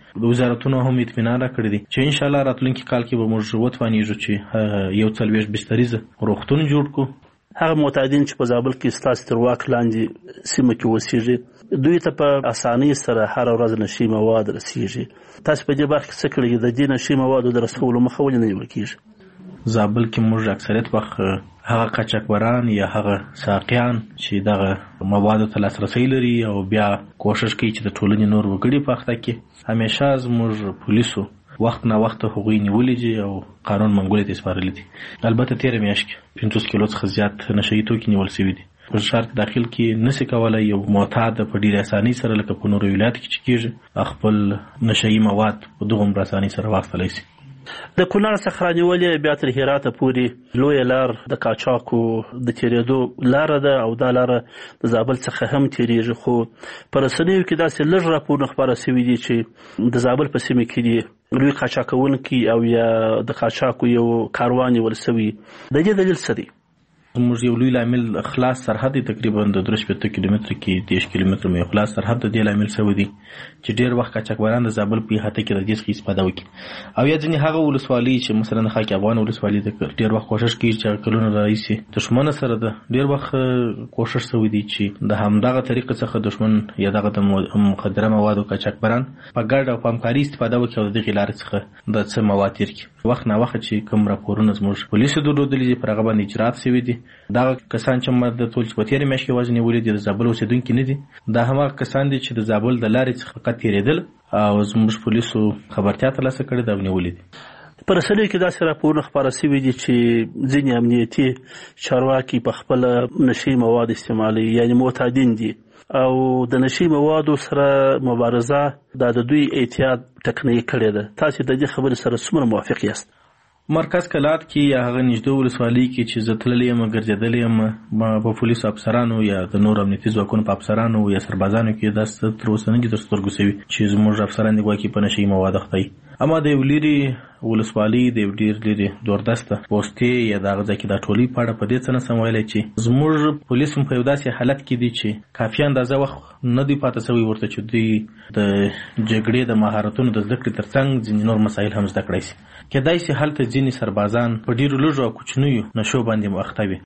د وزارتونو هم اطمینان راکړی دی چې ان شاء الله راتلونکي کال کې به موږ وتوانیږو چې یو څلوېښت بستریزه روغتون جوړ کړو. هغه معتادین چې په زابل کې ستاسو تر واک لاندې سیمه کې اوسېږي دوی ته په اسانۍ سره هر ورځ نشي مواد رسیږي. تاسو په دې برخه کې څه کړی د دې نشي موادو د رسولو مخه ولې نه نیول کېږي؟ زابل کې موږ اکثریت وخت هغه قاچاقبران یا هغه ساقیان چې دغه موادو ته لاسرسی لري او بیا کوشش کوي چې د ټولنې نور وګړي په اخته کې همیشه زموږ پولیسو وخت نه وخت هغوی نیولې دي او قانون منګولې ته سپارلي دي. البته تېره میاشت کې پنځوس کیلو څخه زیات نشه یي توکي نیول شوي دي. په ښار کې داخل کې نشي کولی یو معتاد په ډېرې اسانۍ سره لکه په نورو ولایاتو کې چې کېږي خپل نشه یي مواد په دغومره اسانۍ سره واخیستلی شي. د کونړ څخه رانیولې بیا تر هراته پورې لویه لار د قاچاقو د تېرېدو لاره ده او دا لاره د زابل څخه هم تېرېږي، خو په رسنیو کې داسې لږ راپورونه خپاره شوي دي چې د زابل په سیمه کې دي لوی قاچاقونکي او یا د قاچاقو یو کاروان نیول شوي. د دې دلیل څه دی؟ موږ یو لوی لامل خلاص سرحد دی، تقریبا د درې شپېته کیلومتره کې دېرش کیلومتره مې خلاص سرحد د دې لامل شوی دی چې ډېر وخت قاچاقبران د زابل په احاطه کې د دې څخه استفاده وکړي. او یا ځینې هغه ولسوالۍ چې مثلا د خاک افغان ولسوالۍ د ډېر وخت کوشش کوي چې کلونه راهیسې دښمن سره د ډېر وخت کوشش شوی دی چې د همدغه طریقې څخه دښمن یا دغه د مخدره موادو قاچاقبران په ګډه او په همکاري استفاده وکړي او د دغې لارې څخه د څه مواد تېر کړي. وخت نه وخت چې کوم راپورونه زموږ پولیسو درلودلي دي پر هغه باندې اجرات شوي دي. دغه کسان چې ما د ټول چې په تېرې میاشت کې یوازې نیولي دي د زابل اوسېدونکي نه دي، دا هماغه کسان دي چې د زابل د لارې څخه فقط تېرېدل او زموږ پولیسو خبرتیا ترلاسه کړې ده او نیولي دي. په رسنیو کې داسې راپورونه خپاره شوي دي چې ځینې امنیتي چارواکي په خپله نشي مواد استعمالوي، یعنې معتادین دي او د نشي موادو سره مبارزه دا د دوی احتیاط ټکنۍ کړې ده. تاسې د دې خبرې سره څومره موافق یاست؟ مرکز کلات کې یا هغه نږدې ولسوالۍ کې چې زه تللی یم ګرځېدلی یم په پولیسو افسرانو یا د نور امنیتي ځواکونو په افسرانو یا سربازانو کې دا څه تر اوسه نه دي تر سترګو شوي چې زموږ افسران دي ګواکې په نشه یي مواد اخته وي. اما د یو لرې ولسوالۍ د یو ډېر لرې دوردسته پوستې یا د هغه ځای کې دا ټولۍ په اړه په دې څه نشم ویلی چې زموږ پولیس هم په یو داسې حالت کې دي چې کافي اندازه وخت نه دی پاته شوی ورته چې دوی د جګړې د مهارتونو د زده کړې تر څنګ ځینې نور مسایل هم زده کړی شي. کېدای شي هلته ځینې سربازان په ډېرو لږو او کوچنیو نشو باندې مخته وي.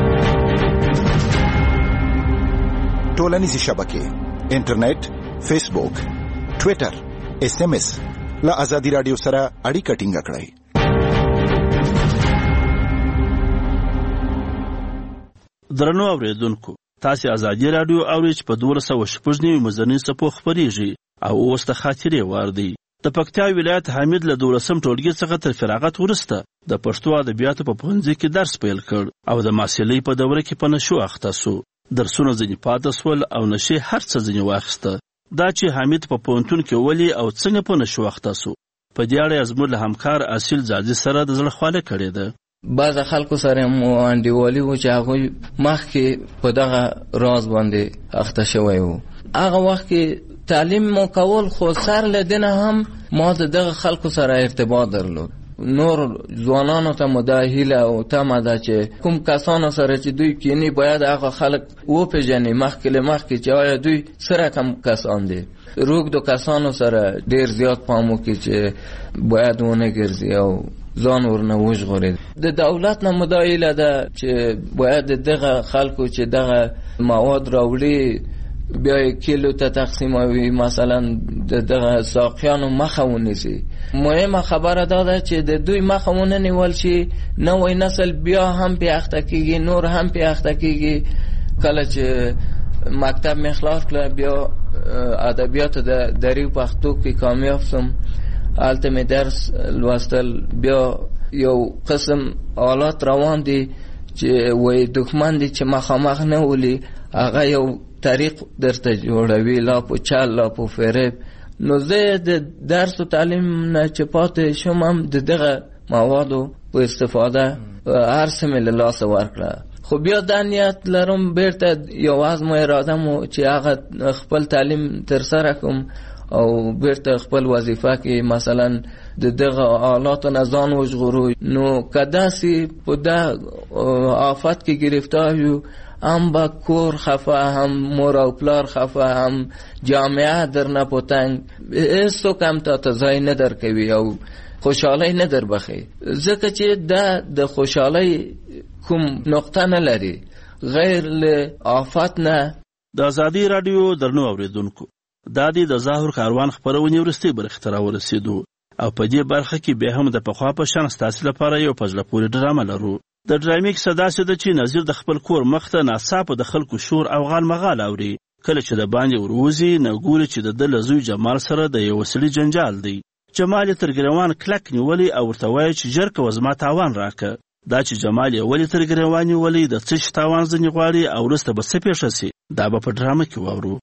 ټولنیزې شبکې انټرنیټ، فیسبوک، ټویټر، اس ام اس له ازادي راډیو سره اړیکه ټینګه کړئ. درنو اورېدونکو، تاسې ازادي راډیو اورئ چې په دولس سوه شپږ نوي مزني څپو خپرېږي او اوس د خاطرې وار دی. د پکتیا ولایت حامد له دولسم ټولګي څخه تر فراغت وروسته د پښتو ادبیاتو په پوهنځي کې درس پیل کړ او د محصلۍ په دوره کې په نشو اخته سو. درسونه ځینې پاته سول او نشې هر څه ځینې واخیسته. دا چې حامد په پوهنتون کې ولې او څنګه په نشو اخته سو، په دې اړه زموږ له همکار اصیل زادي سره د زړه خواله کړې ده. بعض خلکو سره مو انډیوالي و چې هغوی مخکې په دغه راز باندې اخته شوی و. هغه وخت کې تعلیم مو کول خو سر لدنه هم ما د دغه خلکو سره ارتباط درلود. نور ځوانانو ته مو دا هیله او تمه ده چې کوم کسانو سره چې دوی کینی باید هغه خلک وپېژني مخکې له مخکې چې آیا دوی څه رقم کسان دي. روږدو کسانو سره ډېر زیات پام وکړي چې باید ونه ګرځي او ځان ورنه وژغوري. د دولت نه مو دا هیله ده چې باید دغه خلکو چې دغه مواد راوړي بیا کیلو ته تقسیموي، مثلا دغه ساقیانو مخه ونیسي. مهمه خبره دا ده چې د دوی مخه ونه نیول شي، نوی نسل بیا هم پې اخته کېږي، نور هم پې اخته کېږي. کله چې مکتب مې خلاص کړه بیا ادبیاتو د دری پښتو کې کامیاب شوم. هلته مې درس لوستل، بیا یو قسم آلات روان دي چې وایي دښمن دي چې مخامخ نه ولي هغه یو طریق درته جوړوي، لا په چل لا په فریب. نو زه د درس و تعلیم نه چې پاتې شوم هم د دغه موادو په استفاده هر څه مې له لاسه ورکړه. خو بیا دا نیت لرم بیرته یو عزم و اراده مو چې هغه خپل تعلیم ترسره کوم او بیرته خپل وظیفه کې مثلا د دغه آلاتو نه ځان وژغورو. نو که داسې په دا آفت کې گرفتار یو هم با کور خفه، هم مور او پلار خفه، هم جامعه در نپوتنگ، ایستو کم تا تزای ندر کوي او خوشحالی ندر بخی. ځکه چې دا د خوشحالی کوم نقطه نه لري غیر له آفات نه. د ازادي رادیو درنو اوریدونکو، دا د ظاهر کاروان خبرونه ورستي برخه تر ورسېدو او په دې برخه کې به هم د پخوا په شان ستاسو لپاره یو پزله پوری ډرامه لرو. د ډرامې کیسه داسې ده چې نظیر د خپل کور مخته ناڅاپه د خلکو شور او غال مغال اوري. کله چې د باندې وروزي نه ګوري چې د د لزوی جمال سره د یو وسلې جنجال دی. جمال تر ګریوان کلک نیولې او ورته وایي چې ژر کوه زما تاوان راکه. دا چې جمال یې ولې تر ګریوان نیولې د څه چې تاوان ځنې غواړي او وروسته به څه پېښه سي، دا به په ډرامه کې واورو.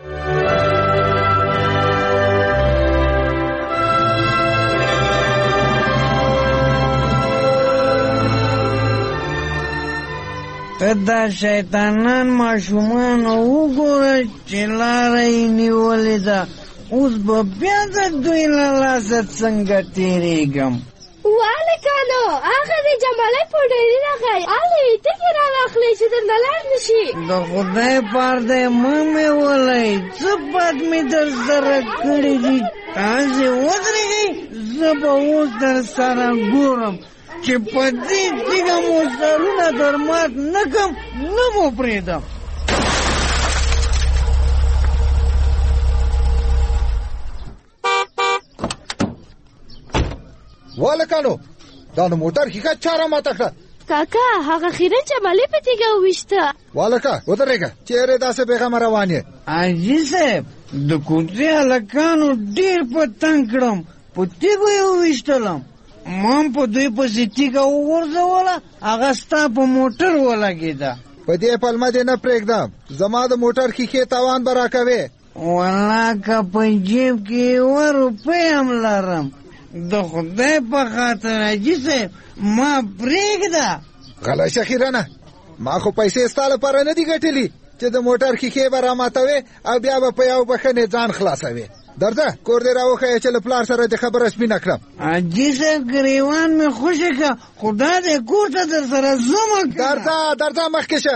ته دا شیطانان ماشومان وګوره چې لاره یې نیولې ده، اوس به بیا د دوی له لاسه څنګه تېرېږم. والکانو هغه د جمالۍ پوډري راغی، هلې ټکې را واخلئ چې درنه لاړ نه شي. د خدای پار دی مه مې ولئ، څه بد مې در سره کړي دي. تاسې ودرېږئ، زه به اوس در سره ګورم چې په دې تیږه مو سرونه در مات نه کړم، نه مو پرېږدم. والکانو دا د موټر ښیښه چا را ماته کړه؟ کاکا هغه خیرن جمالې په تیږه وویشته. والکه ودرېږه، چېرې داسې بېغمه روان یې؟ حاجي صاحب د کوڅې هلکانو ډېر په تنګ کړم، په تیږو یې وویشتلم. ما هم په دوی پسې تیږه وغورځوله، هغه ستا په موټر ولګېده. په دې پلمه دې نه پرېږدم، زما د موټر ښیښې تاوان به راکوې. والله که په جیب کې یوه روپۍ هم لرم، د خدای په خاطر حاجي صاحب ما پرېږده. غلی شه خیرنه، ما خو پیسې ستا لپاره نه دي ګټلي چې د موټر ښیښې به راماتوې او بیا به په یو بښنې ځان خلاصوې. درځه کور دې راوښیه چې له پلار سره د خبره سپینه کړم. حاجي صاحب ګریوان مې خوشې کړه، خدا دې کور ته در سره زومه کړه. درځه درځه مخکې شه.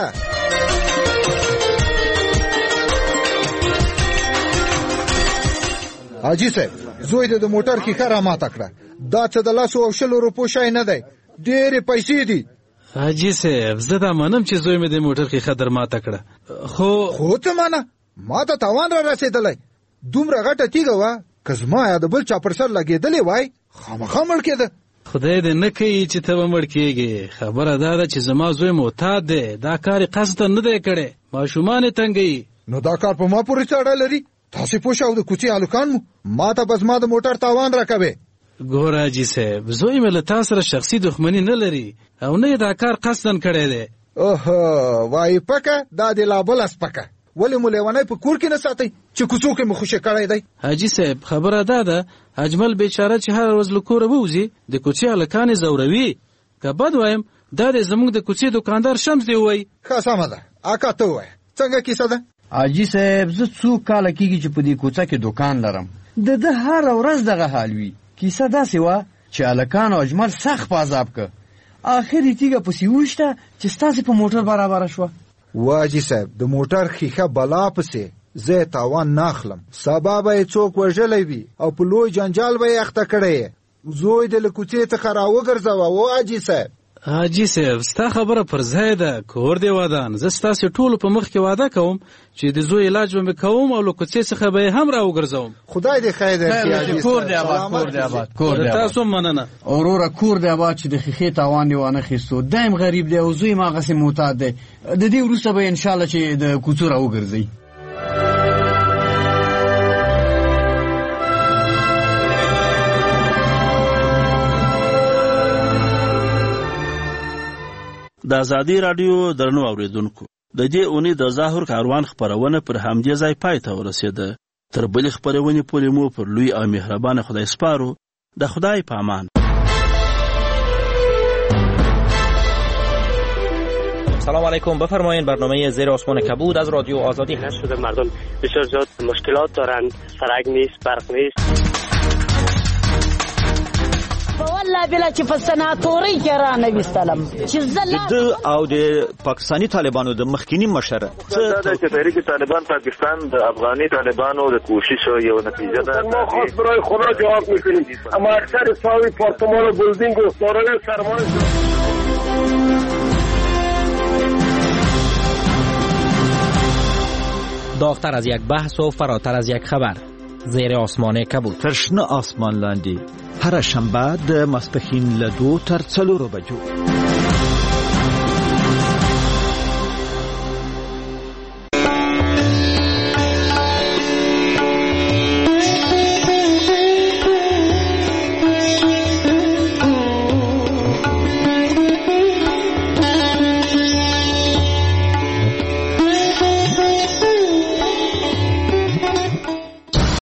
حاجي صاحب زوی دې د موټر ښیښه راماته کړه، دا څه د لسو او شلو روپو شی نه دی، ډېرې پیسې دي. حاجي صاحب زه دا منم چې زوی مې د موټر ښیښه در ماته کړه، خو خو څه منه؟ ما ته تاوان را رسېدلی، دومره غټه تیږه وه، که زما یا د بل چا پر سر لګېدلې وای خامخا مړ کېده. خدای دې نه کوي چې ته به مړ کېږې. خبره دا ده چې زما زوی معتاد دی، دا کار یې قصدن نه دی کړی، ماشومان یې تنګوي. نو دا کار په ما پورې څه اړه لري؟ تاسې پوه شه او د کوڅې هلکان مو ما ته به زما د موټر تاوان راکوې. ګوره حاجي صاحب زوی مې له تا سره شخصي دښمني نه لري او نه یې دا کار قصدن کړی دی. اوهو وایي پکه دا د لا بله سپکه، ولې مو لیونی په کور کې نه ساتئ چې کوڅو کې مو خوشې کړی دی؟ حاجي صاحب خبره دا ده اجمل بیچاره چې هره ورځ له کوره ووځي د کوڅې هلکان یې ځوروي. که بد وایم دا دی زموږ د کوڅې دوکاندار شمس دی ووایي. ښه سمه ده، اکا ته ووایه څنګه کیسه ده؟ حاجي صاحب زه څو کاله کېږي چې په دې کوڅه کې دوکان لرم، د ده هره ورځ دغه حال وي. کیسه داسې وه چې هلکانو اجمل سخت په عذاب که، آخر یې تیږه پسې وویشته چې ستاسې په موټر برابره شوه. واجی صاحب د موټر ښیښه بلا پسې زه تاوان نه اخلم، سبا به یې څوک وژلی وي او په لوی جنجال به یې اخته کړی یې. زوی دې له کوڅې څخه راوګرځوه واجی صاحب. حاجي صاحب ستا خبره پر ځای ده، کور دې ودان، زه ستاسې ټولو په مخ کې واده کوم چې د زوی علاج به مې کوم او له کوڅې څخه به یې هم راوګرځوم. خدای دې خیر درکړي. کور دې آباد، کور دې آباد، کور دې آباد. تاسو مننه وروره، کور دې آباد چې د ښیښې تاوان یې وانه خیستو. دایم غریب دی او زوی هم هغسې معتاد دی، د دې وروسته به انشاءالله چې د کوڅو راوګرځئ. د ازادي رادیو درنو اوریدونکو، د دې اونۍ د ظاهر کاروان خپرونه پر همدې ځای پای ته ورسېده. تر بلې خپرونې پورې مو پر لوی او مهربانه خدای سپارو. د خدای په امان. سلام علیکم، بفرمایید برنامه زیر آسمان کبود از رادیو آزادی هست. شده مردم بسیار زیاد مشکلات دارند، سرک نیست، برق نیست. په والله بلا چې په سناتوري کې را نه وستلم چې زلا د او د پاکستانی طالبانو د مخکینی مشر دا چې تحریک طالبان پاکستان د افغاني طالبانو د کوشش یو نتیجه ده. ما خاص برای خدا جواب میکنیم اما اکثر ساوی پارتمان و بلدینگ و سارای سرمایه داغتر از یک بحث و فراتر از یک خبر. زیر آسمان کبود. تر شنه آسمان لاندې هر شنبه د ماسپښین له دو تر څلورو بجو